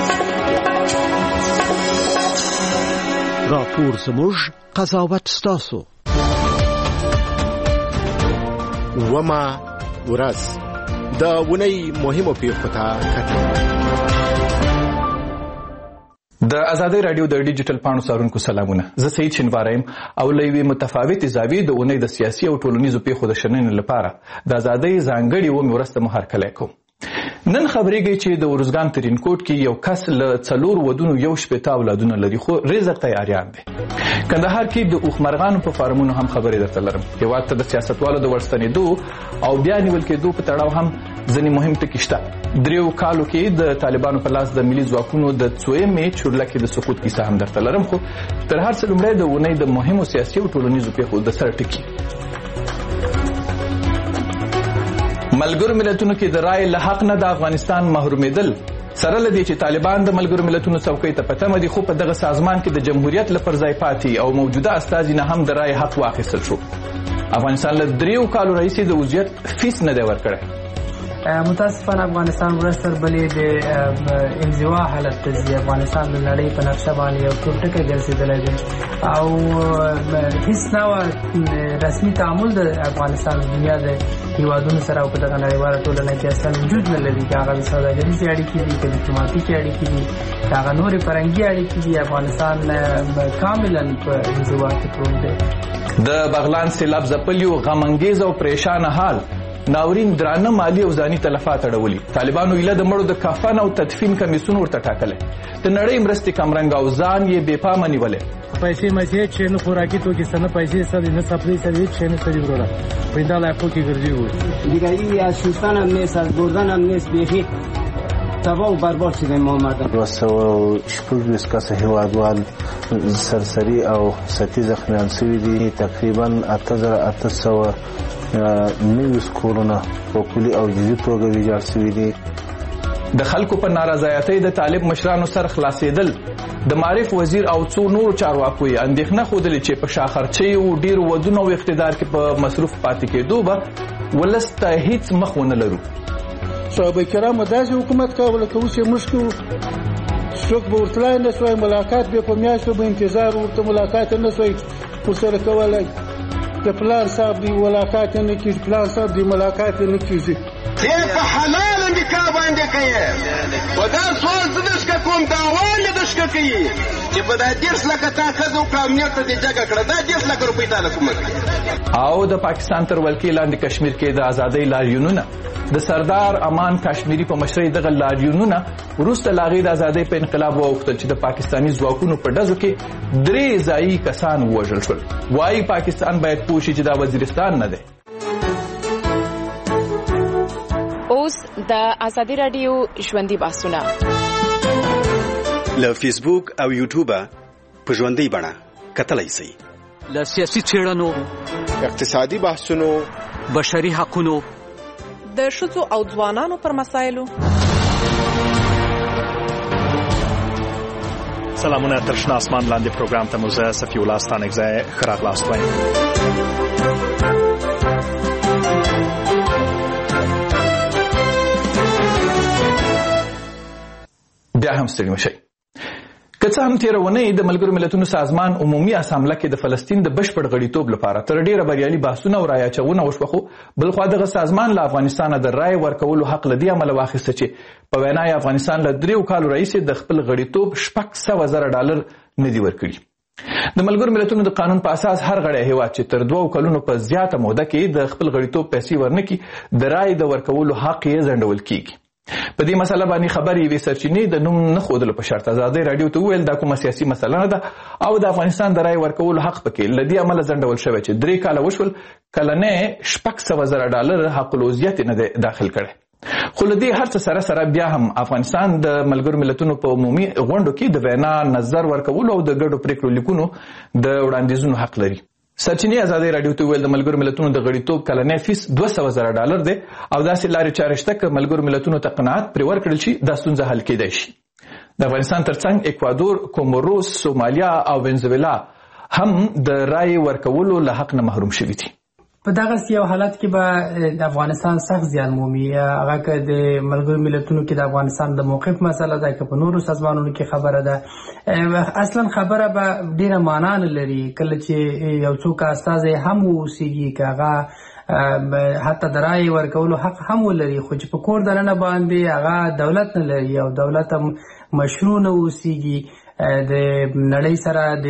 راپور زموږ قضاوت ستاسو. وما ورځ د ونی مهمو پیښو ته کتل. د ازادي رادیو د ډیجیټل پاڼو څارونکو سلامونه. زه سعید شینواریم او له یوې متفاوتې زاویې د اونۍ د سیاسي او ټولنیزو پیښو د شننې لپاره د ازادۍ ځانګړې اومې ورځ ته مو هرکلی کوم. نن خبرېږي چې د ارزګان ترینکوټ کې یو کس له 4 ودونو 1 اولادونه لري، خو رزق تیاریان دي. کندهار کې د اوښمرغانو په فارمونو هم خبرې درته لرم. هېواد ته د سیاستوالو د ورستنېدو او بیا نیول کېدو په تړاو هم ځینې مهم ټکي شته. 3 کالو کې د طالبانو په لاس د ملي ځواکونو د 2مې چورلکې د سقوط کیسه هم درته لرم. خو تر هر څه لومړی د اونۍ د مهمو سیاسي او ټولنیزو پیښو د سر ټکي. ملګرو ملتونو کې د رای له حق نه د افغانستان محرومېدل سره لدی چې طالبان د ملګرو ملتونو څوکۍ ته پته دي، خو په دغه سازمان کې د جمهوریت لپاره ځای پاتې او موجوده استازي نه هم د رای حق واخیستل شو. افغانستان له 3 کالو راهیسې د عضویت فیس نه دی ورکړی. متاسفانه افغانستان ورځ تر بلې د انزوا حالت ته ځي. افغانستان د نړۍ په نقشه باندې یو ټوټکی ګرځېدلی دی او هیڅ ډول رسمي تعامل د افغانستان د دنیا د هیوادونو سره او په دغه نړیواله ټولنه کې اصلا وجود نه لري. که هغه سوداګریزې اړیکې دي، که ډیپلوماتیکې اړیکې دي، که هغه نورې فرهنګي اړیکې دي، افغانستان کاملا په انزوا کې پروت دی. د بغلان سیلاب ځپلیو غمانګیز او پریشانه حال ناورین درانه مالی او ځاني تلفات اړولي. طالبانو ایله د مړو د کفن او تدفین کمیسون ورته ټاکلی. د نړۍ مرستې کمرنګ او ځان یې بې پامه نیولې. پیسې مزید چې نه خوراکي توکي سره پیسې سره نه سپلای سره هیڅ نه سړي وروره پرنده لا کو کې ګرځي وو دیګایي یا شستان هم نه سر بردن هم نه بيخي تباہ و برباد شده ما آمدن. 226 کس هیوادوال سرسری او سطحی زخمیان سوی دي. تقریبا 8800 نوي کورونه په کلي او جزئي توګه ویجاړ سوي دي. د خلکو په نارضایتۍ د طالب مشرانو سر خلاصېدل د معرف وزیر او څو نور چارواکو یې اندېښنه ښودلې چې په شاخرچۍ او ډېرو ودونو او اقتدار کې په مصروف پاتې کېدو به ولس ته هیڅ مخ ونه لرو. صحابه کرامو داسې حکومت کوله که اوس یې موږ کوو څوک به ورتلای نه سوی، ملاقات به په میاشتو به انتظار ورته ملاقات نه سوی ورسره کولی. د پلان صاحب دی ملاقات نه کیږي، پلان صاحب دی ملاقات نه کیږي. ته په حلال نکاح باندې کوي و دا سوال زدش کوم دا وانه دش کوي چې په دا 10 لک تا خزو کامیت ته جګه کړه دا 10 لک روپۍ تعالی کوم. او د پاکستان تر ولکې لاندې کشمیر کې د ازادۍ لاریونونه د سردار امان کشمیری په مشرۍ دغه لاریونونه وروسته لاغې د ازادۍ په انقلاب وغوښتل چې د پاکستاني ځواکونو په ډزو کې 3 ځایي کسان ووژل شول. وايي پاکستان باید پوه شي چې دا وزیرستان نه دی. اوس د ازادي رادیو ژوندۍ بحثونه له فیسبوک او یوټیوب په ژوندۍ بڼه کتلای شئ. له سیاسي څېړنو، اقتصادي بحثونو، بشري حقونو، د ښځو او ځوانانو پر مسایلو. سلامونه تر شنه اسمان لاندې پروګرام ته مو زه صفي الله ستانکزی ښه راغلاست وایم. بیا هم ستړي مشئ. که څه هم تېره اونۍ د ملګرو ملتونو سازمان عمومي اسامبله کې د فلسطین د بشپړ غړیتوب لپاره تر ډېره بریالي بحثونه او رایه اچونه وشوه، خو بلخوا دغه سازمان له افغانستانه د رایې ورکولو حق له دې امله واخیسته چې په وینا یې افغانستان له 3 کالو راهیسې د خپل غړیتوب $600,000 نه دي ورکړي. د ملګرو ملتونو د قانون په اساس هر غړی هیواد چې تر 2 کلونو په زیاته موده کې د خپل غړیتوب پیسې ورنکړي د رایې د ورکولو حق یې ځنډول کیږي. په دې مسله باندې خبرې یوې سرچینې د نوم نه ښودلو په شرط ازادۍ راډیو ته وویل دا کومه سیاسي مسله نه ده او د افغانستان د رایې ورکولو حق پکې له دې امله ځنډول شوی چې 3 کاله وشول کلنی $600,000 حق العضویت نه دی داخل کړی. خو له دې هر څه سره بیا هم افغانستان د ملګرو ملتونو په عمومي غونډو کې د وینا نظر ورکولو او د ګډو پریکړو لیکونو د وړاندیزونو حق لري. سرچینې ازادۍ راډیو ته ویل د ملګرو ملتونو د غړیتوب کلنی فیس $200,000 دی او داسې لارې چارې شته که ملګرو ملتونو ته قناعت پرې ورکړل شي دا ستونزه حل کېدای شي. د افغانستان ترڅنګ اکوادور، کوموروس، سومالیا او وینزویلا هم د رایې ورکولو له حق نه محروم شوي دي. په دغه یو حالت کې به د افغانستان سخت زیان مومي. هغه که د ملګرو ملتونو کې د افغانستان د موقف مسله ده که په نورو سازمانونو کې خبره ده، اصلا خبره به ډیره معنا نه لري. کله چې یو څوک استازی هم اوسیږي که هغه حتی د رایې ورکولو حق هم ولري خو چې په کور دننه باندې هغه دولت نه لري او دولت هم مشروع نه اوسیږي، د نړۍ سره د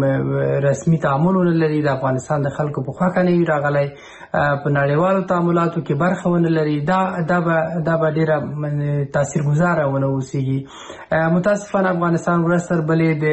رسمي تعاملونه لري، د افغانستان د خلکو په خوا نه وي راغلی، په نړیوالو تعاملاتو کې برخه ونه لري، دا به ډیره تاثیرګذاره ونه اوسیږي. متاسفانه افغانستان ورځ تر بلې د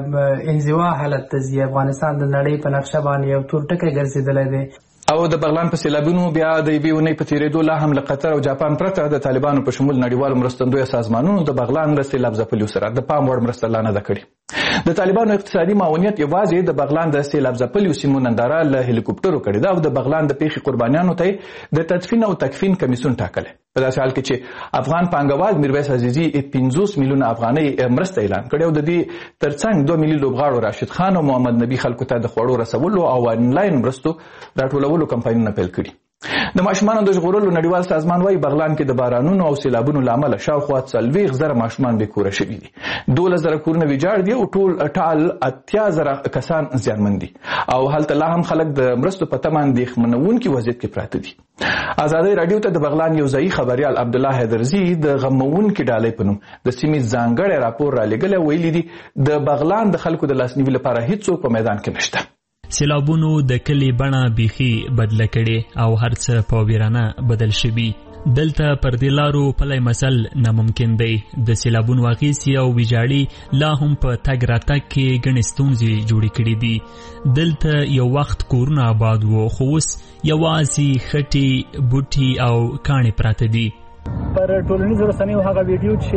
انزوا حالت ته ځي. افغانستان د نړۍ په نقشه باندې یو تور ټکی ګرځېدلی دی. او د بغلان په سیلابونو بیا د یوې اونۍ په تېرېدو لا هم له قطر او جاپان پرته د طالبانو په شمول نړیوالو مرستندویه سازمانونو د بغلان له سیلاب ځپلیو سره د پام وړ مرسته لا نه ده کړې. د طالبانو اقتصادي معاونیت یوازې د بغلان د سیلاب ځپلیو سیمو ننداره له هلیکوپټرو کړې ده او د بغلان د پیښې قربانیانو ته د تدفین او تکفین کمیسیون ټاکلی. په داسې حال کې چې افغان پانګوال میرویس عزیزي 50 میلیونه افغانۍ مرسته اعلان کړې او د دې ترڅنګ 2 ملي لوبغاړو راشد خان او محمد نبي خلکو ته د خوړو رسولو او آنلاین مرستو راټولولو کمپاینونه پیل کړي. د ماشومانو د ژغورلو نړیوال سازمان وايي بغلان کې د بارانونو او سیلابونو له امله شاوخوا 40,000 ماشومان بې کوره شوي دي، 12,000 کورونه ویجاړ دي او ټول 80,000 کسان زیانمن دي او هلته لا هم خلک د مرستو په تمه اندېښمنونکي وضعیت کې پراته دي. ازادۍ راډیو ته د بغلان یو ځایي خبریال عبدالله حیدرزي د غموونکي ډالۍ په نوم د سیمې ځانګړی راپور رالیږلی او ویلي دي د بغلان د خلکو د لاسنیوي لپاره هیڅوک په میدان کې نشته. سیلابونو د کلي بڼه بیخي بدله کړې او هر څه په ویرانه بدل شوي. دلته پر دې لارو پلی مسل ناممکن دی. د سیلابونو اغیزې او ویجاړي لا هم په تګ راتګ کې ګڼې ستونزې جوړې کړې دي. دلته یو وخت کورونه آباد وو خو اوس یوازې خټې، بوټي او کاڼې پراته دي. پر ټولنیزو رسنیو هغه ویډیو چې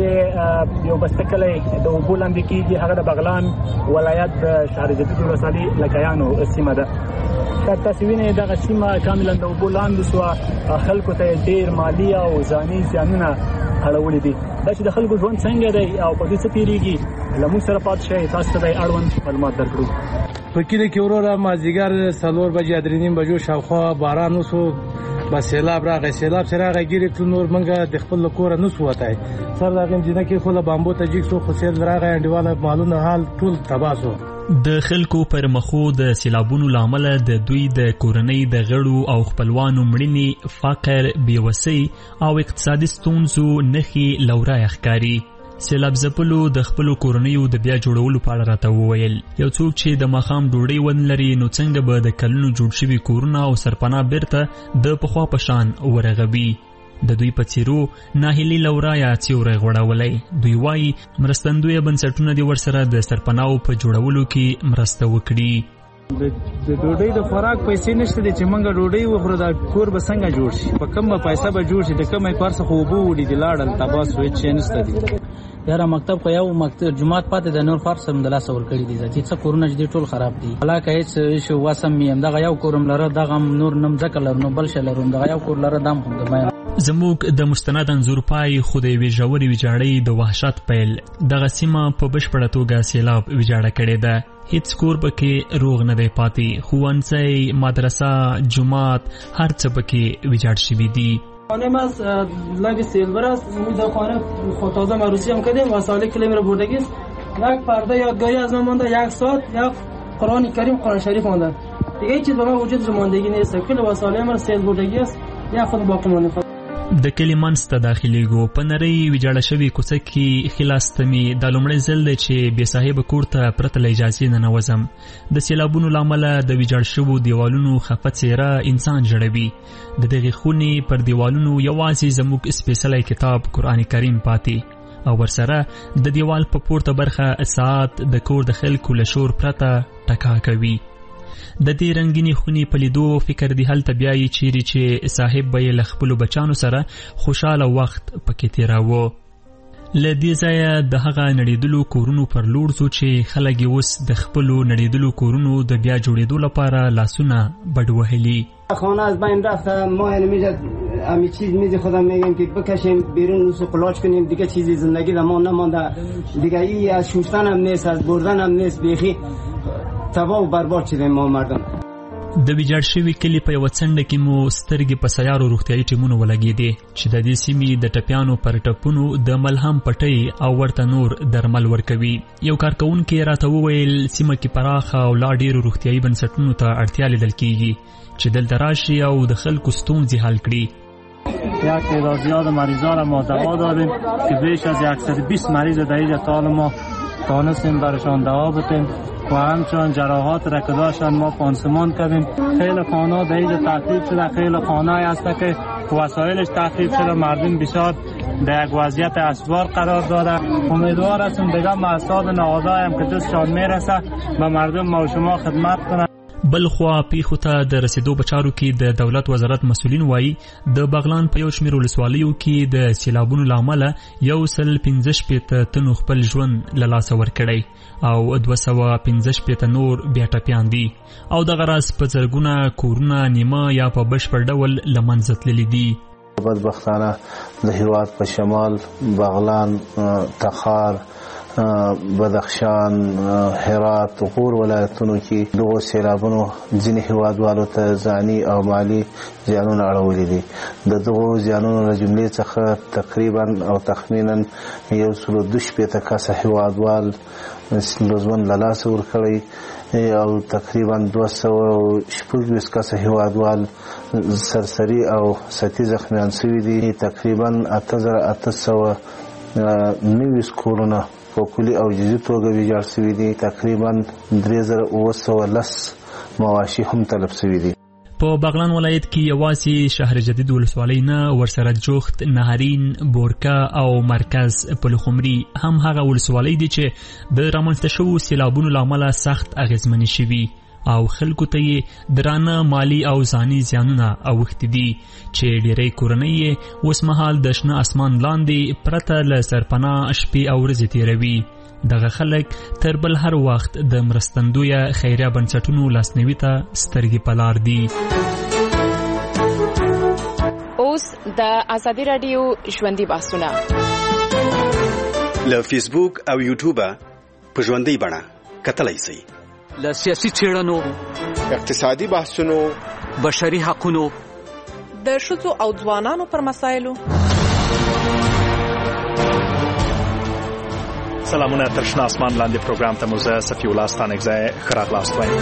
یو بسته کلی د اوبو لاندې کېږي هغه د بغلان ولایت د شهر جدید ولسوالۍ لکیانو سیمه ده. تاسو وینئ دغه سیمه کاملا د اوبو لاندې شوه، خلکو ته ډېر مالي او ځاني زیانونه اړولي دي. دا چې د خلکو ژوند څنګه دی او په دې څه تېرېږي له موږ سره پاتې شئ، تاسو ته به اړوند معلومات درکړو. په کلي کې وروره مازدیګر 4 بجې 3 بجو شاوخوا باران وشو، بس سیلاب راغی. سیلاب چې راغی ګیرې کړو، نور موږ د خپل له کوره نه شو وتی. سر د هغې جینکې خو له بامبو ته جګ شو خو سیل راغی انډیواله مالونه حال ټول تباه شو. د خلکو پر مخو د سیلابونو لامل د دوی د کورنۍ د غړو او خپلوانو مړینې، فقر، بیوسۍ او اقتصادي ستونزو نښې لورای ښکاري. سیلاب ځپلو د خپلو کورنیو د بیا جوړولو په اړه راته وویل. یو څوک چې د ماښام ډوډۍ ونه لري نو څنګه به د کلونو جوړ شوي کورونه او سرپناه بیرته د پخوا په شان ورغوي. د دوی په څیرو ناهیلي لورایه سیوری غوړولی. دوی وایي مرستندویه بنسټونه دې ورسره د سرپناو په جوړولو کې مرسته وکړي. د ډوډۍ د خوراک پیسې نشته دي چې موږ ډوډۍ وخورو، دا کور به څنګه جوړ شي؟ په کومه پیسه به جوړ شي؟ د کومه کار څخه اوبه وړي دي لاړل تباس هېڅ شی نشته دي. یاره مکتب خو یو مکتب جومات پاتې د نور فرض هم د لاسه ورکړي دي. ځکه څه کورونه چې دي ټول خراب دي. حالکه هېڅ شی وسم یم دغه یو کور هم لره، دغه هم نور نم ځکه لرو، نو بل شی لرو، دغه یو کور لره دام هم د بیان. زموږ د مستند انځور پای خو د یوې ژورې ویجاړۍ د وحشت پیل. دغه سیمه په بشپړه توګه سیلاب ویجاړه کړې ده. هیڅ کور پکې روغ نه دی پاتې. ښوونځی، مدرسه، جومات، هر څه پکې ویجاړ شوي دي. خانم از لگ سیلور است. امید خانه خود تازه مروسی هم کردیم. وسایل کلیم رو بردگی است. یک پرده یادگاری از من مانده، یک ساعت، یک قرآن کریم، قرآن شریف مانده. دیگه هیچ چیز به من وجود ماندگی نیست. کل وسایل من سیل بردگی است. یا خود باقی مانده. د کلي منځ ته داخلیږو. په نرۍ ویجاړه شوې کوڅه کې ښي لاس ته مې دا لومړی ځل دی چې بې صاحبه کور ته پرته له اجازې ننوځم. د سیلابونو له امله د ویجاړ شوو دیوالونو خفه څېره انسان ژړوي. د دغې خونې پر دیوالونو یوازې زموږ سپېڅلی کتاب قرآن کریم پاتې او ورسره د دیوال په پورته برخه ساعت د کور د خلکو له شور پرته ټکا کوي. د دې رنګینې خونې په لیدو فکر دی هلته بیایي چیرې چې صاحب به یې له خپلو بچانو سره خوشحاله وخت پکې تېراوه. له دې ځایه د هغه نړېدلو کورونو پر لور ځو چې خلک یې اوس د خپلو نړېدلو کورونو د بیا جوړېدو لپاره لاسونه بډ وهلي. خانه از بین رفته، ما یعنی میجد همین چیز میزی خودم میگیم که بکشیم بیرون روسو قلاچ کنیم، دیگه چیزی زندگی در ما نمانده دیگه. ای از شوشتن هم نیست، از بردن هم نیست، بیخی تباه و برباد شدیم ما مردم. د ویجاړ شوي کلي په یوه څنډه کې مو سترګې په سیارو روغتیایي ټیمونو ولګېدې چې د دې سیمې د ټپیانو پر ټپونو د ملهم پټۍ او ورته نور درمل ورکوي. یو کارکوونکی راته وویل سیمه کې پراخه او لا ډېرو روغتیایي بنسټونو ته اړتیا لیدل کیږي چې دلته راشي او د خلکو ستونزې حل کړي. یک تعداد زیاد مریضان ما دوا دادیم که بیش از 120 مریض در اینجا تا حالا ما تانستیم برشان دوا بدیم و همچنان جراحات را که داشتن ما پانسمان کردیم. خیلی خانه در اینجا تخریب شده، خیلی خانه هست که وسایلش تخریب شده، مردم بسیار در یک وضعیت اسوار قرار داده. امیدوار هستم دیگه مؤسسات نهادهای هم که دستشان میرسه به مردم ما و شما خدمت کنند. بلخوا پیښو ته د رسیدو په چارو کې د دولت وزارت مسؤلین وایي د بغلان په یو شمېر ولسوالیو کې د سیلابونو له امله 165 تنو خپل ژوند له لاسه ورکړی او 215 نور بیا ټپیان دي او دغه راز په زرګونه کورونه نیمه یا په بشپړ ډول له منځه تللي دي. بدبختانه د هیواد په شمال بغلان، تخار، بدخشان، هرات، غور ولایتونو کې دغه سیلابونو ځینې هیوادوالو ته ځاني او مالی زیانونه اړولي دي. د دغو زیانونو له جملې څخه تقریبا او تخمینا 112 کسه هیوادوال ژوند له لاسه ورکړی او تقریبا 226 کسه هیوادوال سرسري او سطحي زخمیان شوي دي. تقریبا 8890 کورونه په کلي او جزئي توګه ویجاړ شوي دي. تقریبا 3910 مواشي هم تلف شوي دي. په بغلان ولایت کې یوازې شهر جدید ولسوالۍ نه ورسره جوخت، نهرین، بورکا او مرکز پلخمري هم هغه ولسوالۍ دي چې د رامنځته شوو سیلابونو له امله سخت اغېزمنې شوي او خلکو ته یې درانه مالی او ځاني زیانونه اوښتي دي چې ډېری کورنۍ یې اوس مهال د شنه اسمان لاندې پرته له سرپناه شپې او ورځې تېروي. دغه خلک تر بل هر وخت د مرستندویه خیریه بنسټونو لاسنیوي ته سترګې په لار دي. اوس د ازادي راډیو ژوندۍ بحثونه له فیسبوک او یوټیوبه په ژوندۍ بڼه کتلی شئ. له سیاسي څېړنو، اقتصادي بحثونو، بشري حقونو، د ښځو او ځوانانو پر مسایلو سلامونه تر شنه اسمان لاندې پروګرام ته مو زه صفي الله ستانکزی ښه راغلاست وایم.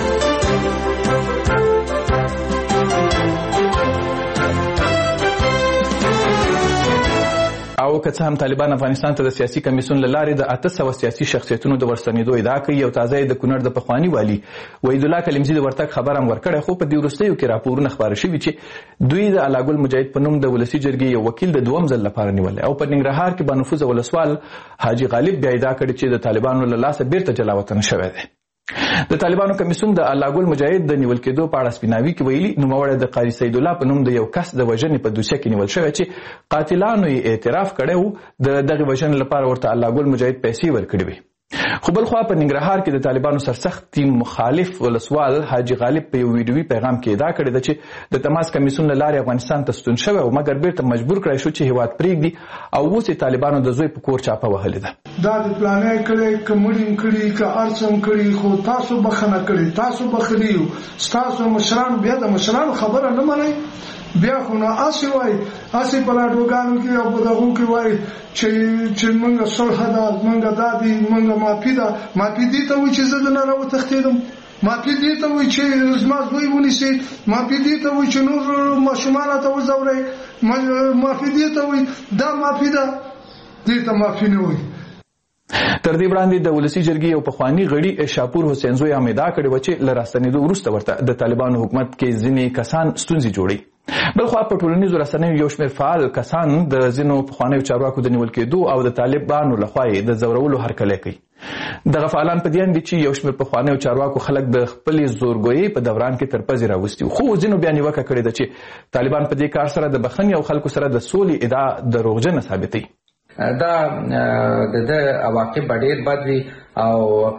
او که څه هم طالبان افغانستان ته د سیاسي کمیسیون له لارې د 800 سیاسي شخصیتونو د ورستنېدو ادعا کوي او تازه د کونړ د پخواني والي وحید الله کلیمزي د ورتګ خبر هم ورکړی، خو په دې وروستیو کې راپورونه خپاره شوي چې دوی د الله ګل مجاهد په نوم د ولسي جرګې یو وکیل د دوم ځل لپاره نیولی او په ننګرهار کې بانفوذه ولسوال حاجي غالب بیا ادعا کړې چې د طالبانو له لاسه بیرته جلا وطن شوی دی. د طالبانو کمیسیون د الله ګل مجاهد د نیول کېدو په اړه سپیناوي کې ویلي نوموړی د قاري سید الله په نوم د یو کس د وژنې په دوسیه کې نیول شوی چې قاتلانو یې اعتراف کړی و د دغې وژنې لپاره ورته الله ګل مجاهد پیسې ورکړې وې. خو بلخوا په ننګرهار کې د طالبانو سرسخت ټیم مخالف ولسوال حاجي غالب په یو ویډیوي پیغام کې ادعا کړې ده چې د تماس کمیسیون له لارې افغانستان ته ستون شوی او مګر بیرته مجبور کړی شو چې هیواد پرېږدي او اوس یې طالبانو د زوی په کور چاپه وهلې ده. دا د پلانې کړی که مړیم کړي که ارڅم کړي خو تاسو بخښنه کړي، تاسو بخښلي یو، ستاسو مشرانو بیا د مشرانو خبره نه منئ، بیا خو نه اسې وایي اسې په راډیوګانو کې او په دغو کې وایي چې موږ صلح ده، موږ دا دي، موږ معافي ده. معافي دې ته وایي چې زه دنه راوتښتېدم، معافي دې ته وایي چې زما زوی ونیسي، معافي دې ته وایي چې نور ماشومان ته وځورئ، معافي دې ته وایي دا معافي ده، دې ته معافي نه وایي. تر دې وړاندې د ولسي جرګې یو پخواني غړي شاپور حسین زوی هم ادعا کړې وه چې له راستنېدو وروسته ورته د طالبانو حکومت کې ځینې کسان ستونزې جوړوي. بلخوا په ټولنیزو رسنیو یو شمېر فعال کسان د ځینو پخوانیو چارواکو د نیول کېدو او د طالبانو لخوا یې د ځورولو هرکلی کوي. دغه فعالان په دې اند دي چې یو شمېر پخوانیو چارواکو خلک د خپلې زورګویۍ په دوران کې تر پزې راوستي، خو ځینو بیا نیوکه کړې ده چې طالبان په دې کار سره د بخښنې او خلکو سره د سولې ادعا دروغجنه ثابتوي. دا د عواقب ډېر بد وي او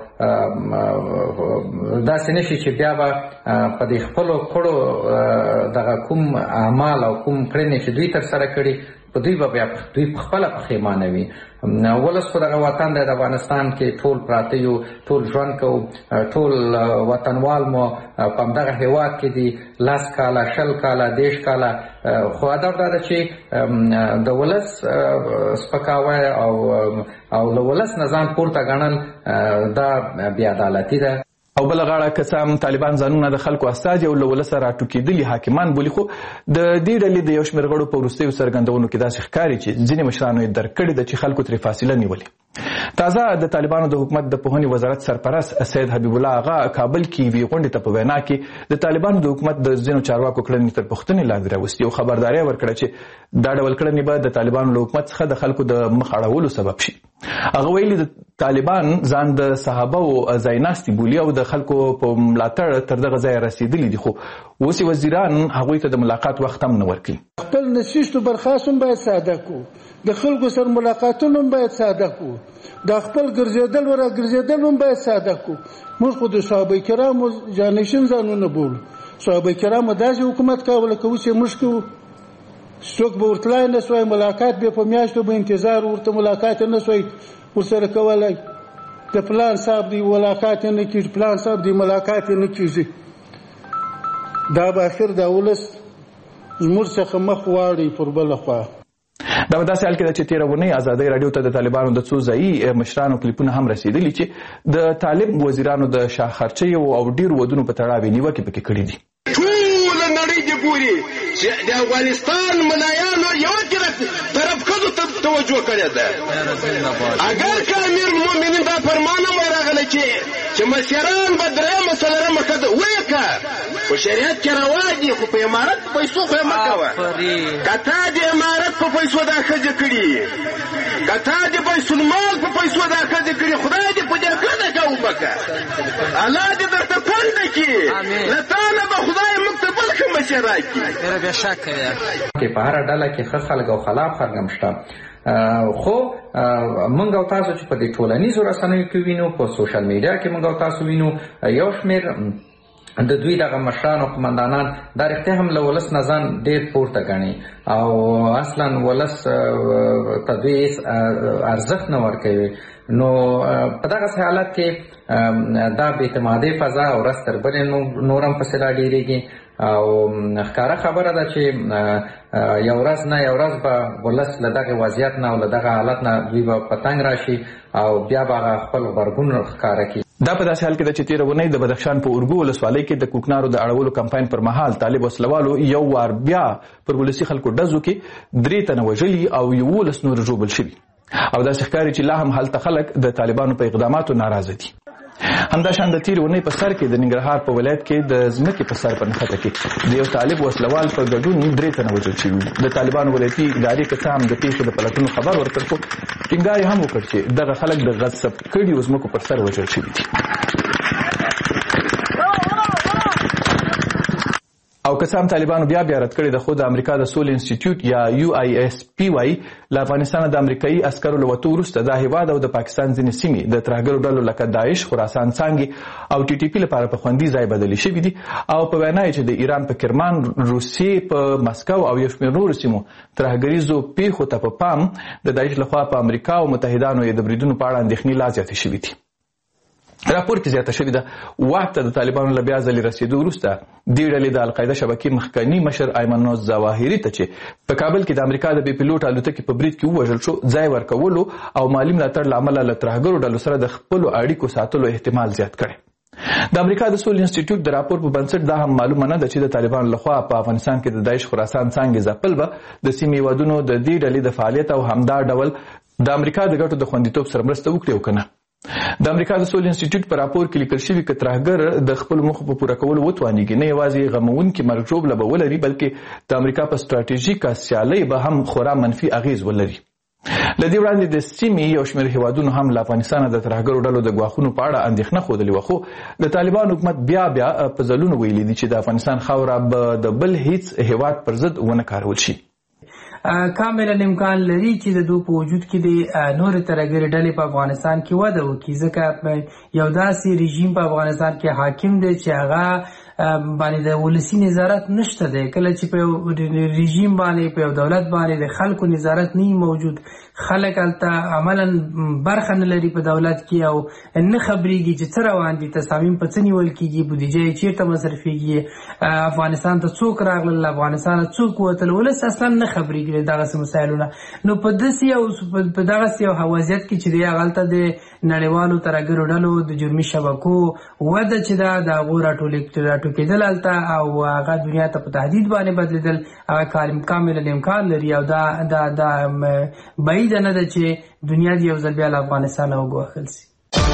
داسې نشي چې بیا به په دې خپلو کړو دغه کوم اعمال او کوم کړنې چې دوی ترسره کړي په دوی به بیا دوی په خپله پښیمانه وي. ولس خو دغه وطن دی د افغانستان کې ټول پراته یو، ټول ژوند کوو، ټول وطنوال مو په همدغه هېواد کې دي 10 کاله 20 کاله 10 کاله، خو هدف دا ده چې د ولس سپکاوی او له ولس نه ځان پورته ګڼل دا بې عدالتي ده. او بل غاړه که څه هم طالبان ځانونه د خلکو استازي او له ولسه راټوکېدلي حاکمان بولي، خو د دې ډلې د یو شمېر غړو په وروستیو څرګندونو کې داسې ښکاري چې ځینې مشرانو یې درک کړې ده چې خلکو ترې فاصله نیولې. تازه د طالبانو د حکومت د پوهنې وزارت سرپرست سید حبیب الله آغا کابل کې یوې غونډې ته په وینا کې د طالبانو د حکومت د ځینو چارواکو کړنې تر پوښتنې لاندې راوستي او خبرداری ورکړه چې دا ډول کړنې به د طالبانو له حکومت څخه د خلکو د مخ اړولو سبب شي. هغه ویلي د طالبان ځان د صحابه او ځایناستي بولي او د خلکو په ملاتړ تر دغه ځایه رسېدلي دي، خو اوس وزیران هغوی ته د ملاقات وخت هم نه ورکوي. خپل نشیستو برخاست هم باید ساده کو، د خلکو سره ملاقاتونه هم باید ساده کو، د خپل ګرځېدل ورا ګرځېدل هم باید ساده کو. موږ خو د صحابه کرامو جانشین ځانونه بولو، صحابه کرامو داسې حکومت کوله که اوس یې موږ کوو. څوک به ورتلای نه سوی، ملاقات به په میاشتو به انتظار ورته ملاقات نه سوی ورسره کولی، د فلان صاحب دی ملاقات نه کېږي، فلان صاحب دی ملاقات نه کېږي. دا به اخر دا ولس زموږ څخه مخ واړوي پر بله خوا. دا په داسې حال کې ده چې تېره اونۍ ازادۍ راډیو ته د طالبانو د څو ځایي مشرانو کلیپونه هم رسېدلي چې د طالب وزیرانو د شاخرچیو او ډېرو ودونو په تړاو یې نیوکې پکې کړي دي. ټوله نړۍ دې ګوري چې د افغانستان ملایانو یوه طرف ښځو ته توجه کړې ده. اگر که امیر المؤمنین دا فرمان هم ورغلی چې مشران به درېیمه څلورمه ښځه وکړه، په شریعت کې رواج دي، خو په امارت په پیسو خو یې مه کوه. که تا د امارت په پیسو دا ښځې کړي، که تا د بیت المال په پیسو دا ښځې کړي، خدای دې په دې ښځه ښه وبکه، الله دې درته کونډه کړي، له تا نه به خدای موږ ته بل ښه مشر راکړي. په هره ډله کې ښه خلک او خلاف خلک هم شته، خو موږ او تاسو چې په دې ټولنیزو رسنیو کې وینو، په سوشل میډیا کې موږ او تاسو وینو، یو شمېر د دوی دغه مشران او قمندانان دا رښتیا هم له ولس نه ځان ډېر پورته ګڼي او اصلا ولس ته دوی ارزښت نه ورکوي. نو په دغسې حالت کې دا بې اعتمادۍ فضا ورځ تر بلې نور هم پسې را ډېرېږي. او ښکاره خبره ده چې یو ورځ نه یو ورځ به ولس له دغه وضعیت نه او له دغه حالت نه دوی به په تنګ راشي او بیا به خپل غبرګون ښکاره کړي. دا په داسې حال کې ده چې تېره اونۍ د بدخشان په اورګو ولسوالۍ کې د کوکنارو د اړولو کمپاین پر مهال طالب وسلوالو یو وار بیا پر ولسي خلکو ډزو کې 3 تنه وژلي او 11 نور ژوبل شوي او داسې ښکاري چې لا هم هلته خلک د طالبانو په اقداماتو ناراضه دي. همداشان د تېرې اونۍ په سر کې د ننګرهار په ولایت کې د ځمکې په سر په نښته کې د یو طالب وسلوال په ګډون 3 تنه وژل شوي. د طالبانو ولایتي ادارې که څه هم د پیښې د پلټنو خبر ورکړ خو ټینګار یې هم وکړ چې دغه خلک د غصب کړیو ځمکو پر سر وژل شوي دي. او که څه هم طالبانو بیا رد کړې ده خو د امریکا د سول انسټیټیوټ یا UISP وايي له افغانستانه د امریکایي عسکرو له وتو وروسته دا هیواد او د پاکستان ځینې سیمې د ترهګرو ډلو لکه داعش، خراسان څانګې او TTP لپاره په خوندي ځای بدلې شوي دي او په وینا یې چې د ایران په کرمان، روسیې په مسکو او یو شمېر نورو سیمو ترهګریزو پیښو ته په پام د داعش لخوا په امریکا او متحدانو یې د بریدونو په اړه اندېښنې لا زیاتې شوي دي. راپور کې زیاته شوې ده واک ته د طالبانو له بیا ځلې رسېدو وروسته دې ډلې د القاعده شبکې مخکني مشر ایمن ظواهري ته چې په کابل کې د امریکا د بې پیلوټ الوتکې په برید کې ووژل شو ځای ورکولو او مالي ملاتړ له امله له ترهګرو ډلو سره د خپلو اړیکو ساتلو احتمال زیات کړی. د امریکا د سول انسټیټیوټ د راپور په بنسټ دا هم معلومه نه ده چې د طالبانو لخوا په افغانستان کې د داعش، خراسان څانګې ځپل به د سیمې هیوادونو د دې ډلې د فعالیت او همدا ډول د امریکا د ګټو د خوندیتوب سره مرسته وکړي او که نه. د امریکا د سول انسټیټیوټ په راپور کې لیکل شوي که ترهګر د خپلو موخو په پوره کولو وتوانیږي نه یوازې غموونکي مرګ ژوبله به ولري بلکې د امریکا په ستراتیژیکه سیالۍ به هم خورا منفي اغیز ولري. له دې وړاندې د سیمې یو شمېر هیوادونو هم له افغانستانه د ترهګرو ډلو د ګواښونو په اړه اندېښنه ښودلې وه خو د طالبانو حکومت بیا په ځلونو ویلي دي چې د افغانستان خاوره به د بل هیڅ هیواد پر ضد ونه کارول شي. کاملا امکان لري چې د دوی په وجود کې د نور ترهګري ډلې په افغانستان کې وده وکړي ځکه یو داسې رژیم په افغانستان کې حاکم دی چې هغه باندې د ولسی نظارت نشته دی. کله چې په رژیم باندې په دولت باندې د خلکو نظارت نه موجود خلک هلته عملا برخه نه لري په دولت کې او نه خبرېږي چې څه روان دي، تصامیم په څه نیول کېږي، بودیجه یې چېرته مصرفېږي، افغانستان ته څوک راغلل، افغانستانه څوک وتل، ولس اصلا نه خبرېږي دغسې مسایلونه. نو په دغسې یو وضعیت کې چې دی هغلته د نړیوالو ترهګرو ډلو د جرمي شبکو وده چې ده د هغو راټوکېدل هلته او هغه دنیا ته په تهدید باندې بدلېدل هغه کاملا امکان لري او دا بعیده نه ده چې دنیا د یو ځل بیا له افغانستانه وګوښل شي.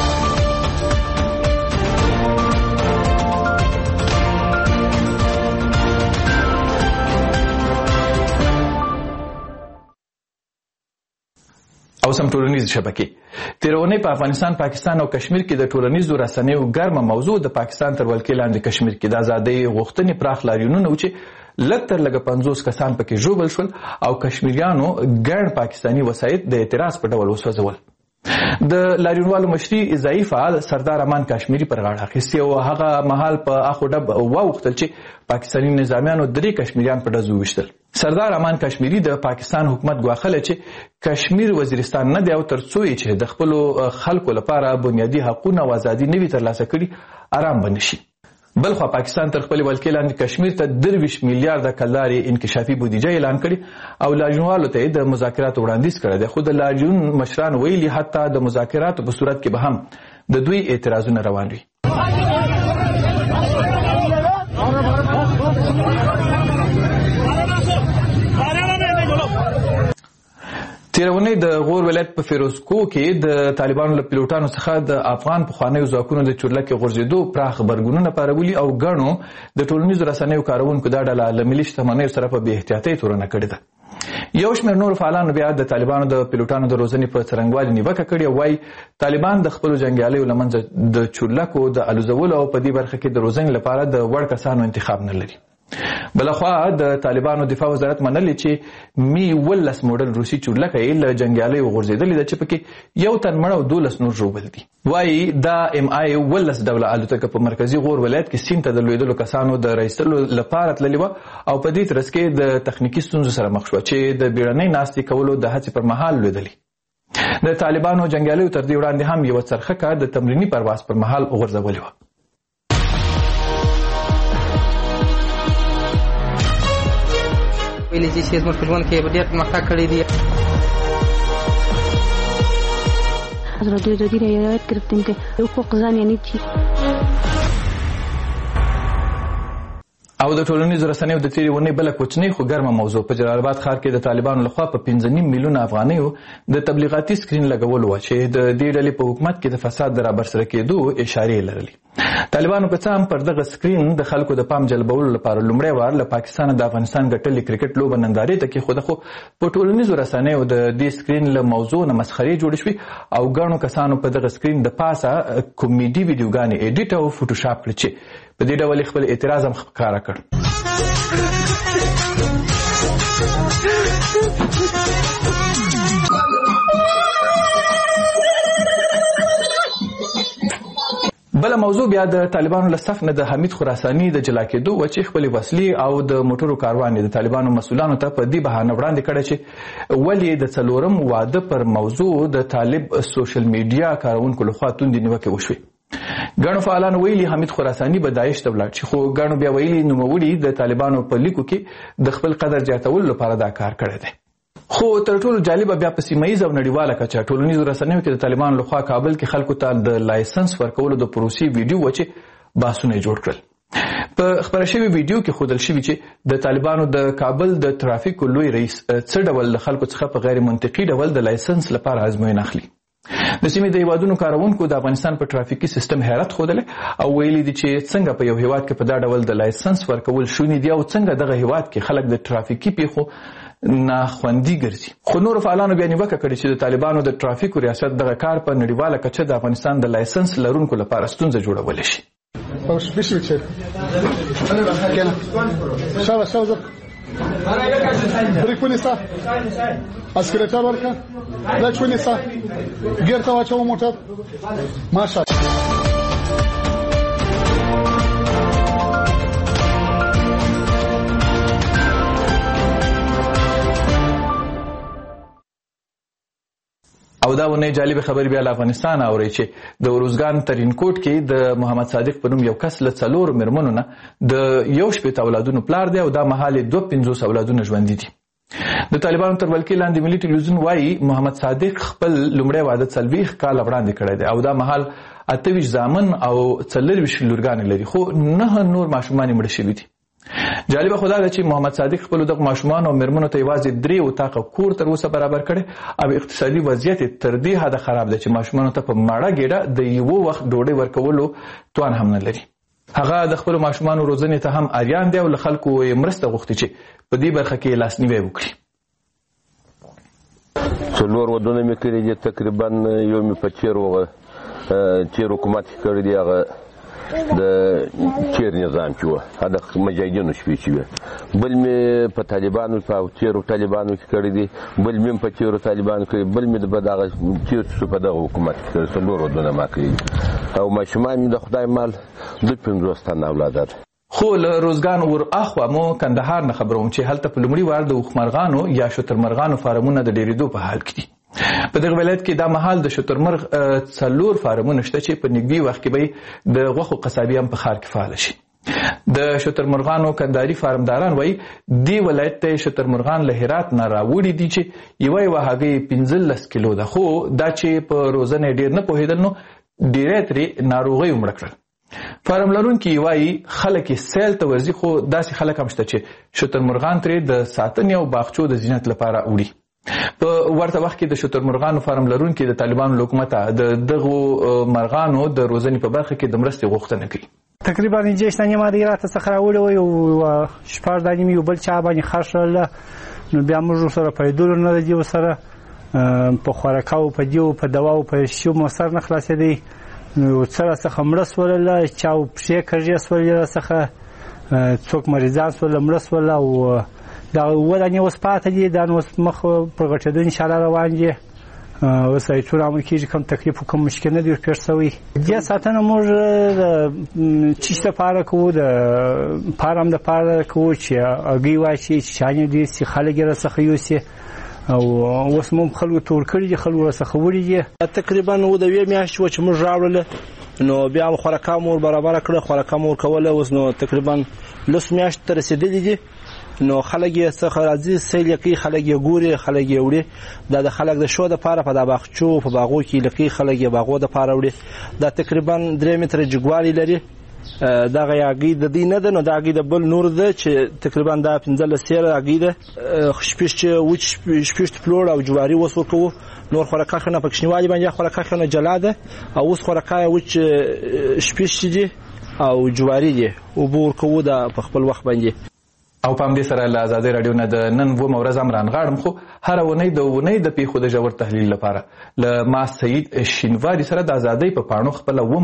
او سم ټولنیز شبکې تېره اونۍ په افغانستان، پاکستان او کشمیر کې د ټولنیزو رسنیو ګرمه موضوع د پاکستان تر ولکې لاندې کشمیر کې د ازادۍ غوښتنې پراخ لاریونونه و چې لږ تر لږه 50 کسان پکې ژوبل شول او کشمیریانو ګڼ پاکستاني وسایط د اعتراض په ډول وسوځول. د لاریونوالو مشري ځایي فعال سردار امان کشمیری پر غاړه اخیستې او هغه مهال په اخو ډب واوښتل چې پاکستاني نظامیانو 3 کشمیریان په ډزو وویشتل. سردار امان کشمیری د پاکستان حکومت ګواښلی چې کشمیر وزیرستان نه دی او تر څو یې چې د خپلو خلکو لپاره بنیادي حقونه او ازادي نه وي ترلاسه کړي آرام به نه شي. بلخوا پاکستان تر خپلې ولکې لاندې کشمیر ته 23 میلیارده کلدارې انکشافي بودیجه اعلان کړي او لاریونوالو ته د مذاکراتو وړاندیز کړی دی خو د لاریون مشران ویلي حتی د مذاکراتو په صورت کې به هم د دوی اعتراضونه روان وي. تېره اونۍ د غور ولایت په فیروزکو کې د طالبانو له پیلوټانو څخه د افغان پخوانیو ځواکونو د چورلکې غورځېدو پراخ غبرګونونه پارولي او ګڼو د ټولنیزو رسنیو کاروونکو دا ډله له ملي شتمنیو سره په بې احتیاطۍ تورنه کړې ده. یو شمېر نور فعالانو بیا د طالبانو د پیلوټانو د روزنې په څرنګوالي نیوکه کړې او وایي طالبان د خپلو جنګیالیو له منځه د چورلکو د الوزولو او په دې برخه کې د روزنې لپاره د وړ کسانو انتخاب نه لري. بلخوا د طالبانو دفاع وزارت منلي چې می 12 موډل روسي چورلکه یې له جنګیالیو غورځېدلې ده چې پکې 1 تن مړه او 12 نور ژوبل دي. وایي دا MI 12 ډوله الوتکه په مرکزي غور ولایت کې سیند ته د لوېدلو کسانو د رایستلو لپاره تللې وه او په دې ترڅ کې د تخنیکي ستونزو سره مخ شوه چې د بیړنۍ ناستې کولو د هڅې پر مهال لوېدلې. د طالبانو جنګیالیو تر دې وړاندې هم یوه څرخکه د تمریني پرواز پر مهال غورځولې وه. ویلي چې زموږ په ژوند کې ډېر پرمختګ کړی دی. حضرت جدی رعایت گرفتیم که حقوق زن یعنی چی. او د ټولنیزو رسنیو د تیرې ونې بله کوچنۍ خو ګرمه موضوع په جلال آباد ښار کې د طالبانو لخوا په 5.5 میلیونه افغانیو د تبلیغاتي سکرین لګول و چې د دې ډلې په حکومت کې د فساد د رابرسره کېدو اشارې لرلې. طالبانو په څام پر دغه سکرین د خلکو د پام جلبولو لپاره لومړی وار له پاکستان د افغانستان ګټلې کرکټ لوبه نندارې ته کېښوده، خو په ټولنیزو رسنیو د دې سکرین له موضوع نه مسخرې جوړې شوې او ګڼو کسانو په دغه سکرین د پاسه کومیډي ویډیوګانې ایډیټ او فوټوشاپ کړې چې په دې ډول خپل اعتراض هم ښکاره کړ. بل موضوع بیا د طالبانو له صف نه د حمید خراساني د جلا کېدو و چې خپل وسلې او د موټرو کاروان د طالبانو مسؤلانو ته په دې بهانه وړاندې کړی چې ولې د څلورم واده پر موضوع د طالب سوشل میډیا کارونکو لخوا توندې نیوکې وشوې. ګڼو فعالانو ویلي حمید خراساني به داعش ته ولاړ شي، خو ګڼو بیا ویلي نوموړي د طالبانو په لیکو کې د خپل قدر زیاتولو لپاره دا کار کړی دی. خو تر ټولو جالبه بیا په سیمهییزه او نړیواله کچه ټولنیزو رسنیو کې د طالبانو لخوا کابل کې خلکو ته د لایسنس ورکولو د پروسې ویډیو و چې بحثونه جوړ کړل. په خپره شوي ویډیو کې ښودل شوي چې د طالبانو د کابل د ترافیکو لوی رئیس څه ډول د خلکو څخه په غیر منطقي ډول د لایسنس لپاره ازموینه اخلي. د سیمې د هیوادونو کاروونکو د افغانستان په ترافیکي سیستم حیرت ښودلی او ویلي دي چې څنګه په یو هیواد کې په دا ډول د لایسنس ورکول شوني دي او څنګه دغه هیواد کې خلک د ترافیکي پیښو ناخوندي ګرځي. خو نورو فعالانو بیا نیوکه کړې چې د طالبانو د ترافیکو ریاست دغه کار په نړیواله کچه د افغانستان د لایسنس لرونکو لپاره ستونزه جوړولی شي. بریک ونیسه اسکریټر ورکړه لچ ونیسه ګیر ته واچو موټر ماشاء او دا ونې جالب خبر بیا له افغانستان اوري چې د اروزګان ترینکوټ کې د محمد صادق په نوم یو کس له 4 مېرمنو نه د 1 اولادونو پلار دی او دا مهال 250 اولادونه ژوندي دي. د طالبانو تر ولکې لاندې ملي ټلویزیون وایي محمد صادق خپل لومړی واده 40 کال وړاندې کړی دی او دا مهال 28 زامن او 40 لورګانې لري، خو 9 نور ماشومان مړه شوي دي. جالبه خدا ده چې محمد صادق خپل دغه ماشومان او مېرمنو ته یوازې 3 اتاقه کور تر اوسه برابر کړي او اقتصادي وضعیت تر دې حده خراب دی چې ماشومانو ته په ماړه ګېډه د یو وخت ډوډۍ ورکولو توان هم نه لري. هغه د خپل ماشومانو روزنې ته هم اریان دی او له خلکو یې مرسته غوښتي چې په دې برخه کې لاسنیوی وکړي. څلور ودونه مې کړي دي، تقریبا یو مې په چیر حکومت کې کړی دی، هغه د چیر نظام چې و د مجاهدینو شپې چې وي، بل مې په طالبانو په چیرو طالبانو کې کړی دی، بل مې په چیرو طالبانو کې، بل مې په دغه چیر چې په دغه حکومت کې کړی. څلور ودونه ما کړي او ماشومان مې د خدای مال 250 تنه اولاد دي. خو له روزګان ور اخوا مو کندهار نه خبروم چې هلته په لومړي وار د اوښمرغانو یا شترمرغانو فارمونه د ډېرېدو په حال کې دي. په دغه ولایت کې دا مهال د شترمرغ 4 فارمونه شته چې په نږدې وخت کې به د غوښو قصابي هم په ښار کې فعال شي. د شترمرغانو کندهاري فارمداران وایي دې ولایت ته شترمرغان له هرات نه راوړي دي چې یوه هګۍ 15 کیلو ده، خو دا چې په روزنه ډېر نه پوهېدل نو ډېری ترې ناروغۍ مړه کړل. فارم لرونکي وایي خلک یې سیل ته ورځي، خو داسې خلک هم شته چې شترمرغان ترې د ساتنې او باغچو د زینت لپاره وړي. په ورته وخت کې د شترمرغانو فارم لرونکي د طالبانو له حکومته د دغو مرغانو د روزنې په برخه کې د مرستې غوښتنه کوي. تقریبا 6 دانې ما د هرات څخه راوړی وی او 4 دانې مې یو بل چا باندې خرڅ کړل، نو بیا موږ سره پیدلو نه دی سره په خوراکاو په دیو په دواو په شیو مو سر نه خلاصېدی، نو سره څخه مړه سول، چا پښې کږې سول، څخه څوک مریضان سول مړه سول او دا ودانې اوس پاتې دي، دا نو مخ پر غټېدو انشاءالله روان دي. اوس ایتونه هم کېږي، کوم تکلیف و کوم مشکل نه دی ورپېښ شوی. دې ساتنه موږ د چیش دپاره کوو، د فارم دپاره کوو چې هګۍ واچي، چې چانې ډېر سي، خلک یې راڅخه یوسي او اوس مو خلکو ته ورکړي دي، خلکو راڅخه وړي دي. تقریبا 2 میاشتې وه چې موږ راوړله، نو بیا هم خوراکه مو وربرابره کړه، خوراکه مو ورکوله، اوس نو تقریبا 10 میاشتې ته رسېدلي دي نو خلک یې څخه راځي سیل کوي، خلک یې ګوري، خلک یې وړي. دا د خلک د شو د پاره په دا باغچو په باغو کې لکه خلک یې باغو د پاره وړي. دا تقریبا 3 متره جګوالي لري. دا غیاګي د دې نه ده، نو دا غي د بل نور ده چې تقریبا دا 15 سیره غي ده. خشپش چې وچ شپشت فلور او جواري وسوکو نور خوراکه نه پکښنیوالي باندې خوراکه نه جلاده او اوس خوراکه وچ شپش دي او جواري دي او بور کوو دا په خپل وخت باندې. او په همدې سره له ازادۍ راډیو نه د نن و مورز امران غاړم خو هر ونې د پیښو د ژور تحلیل لپاره له ما سید شینواری سره د ازادۍ په پاڼو خپل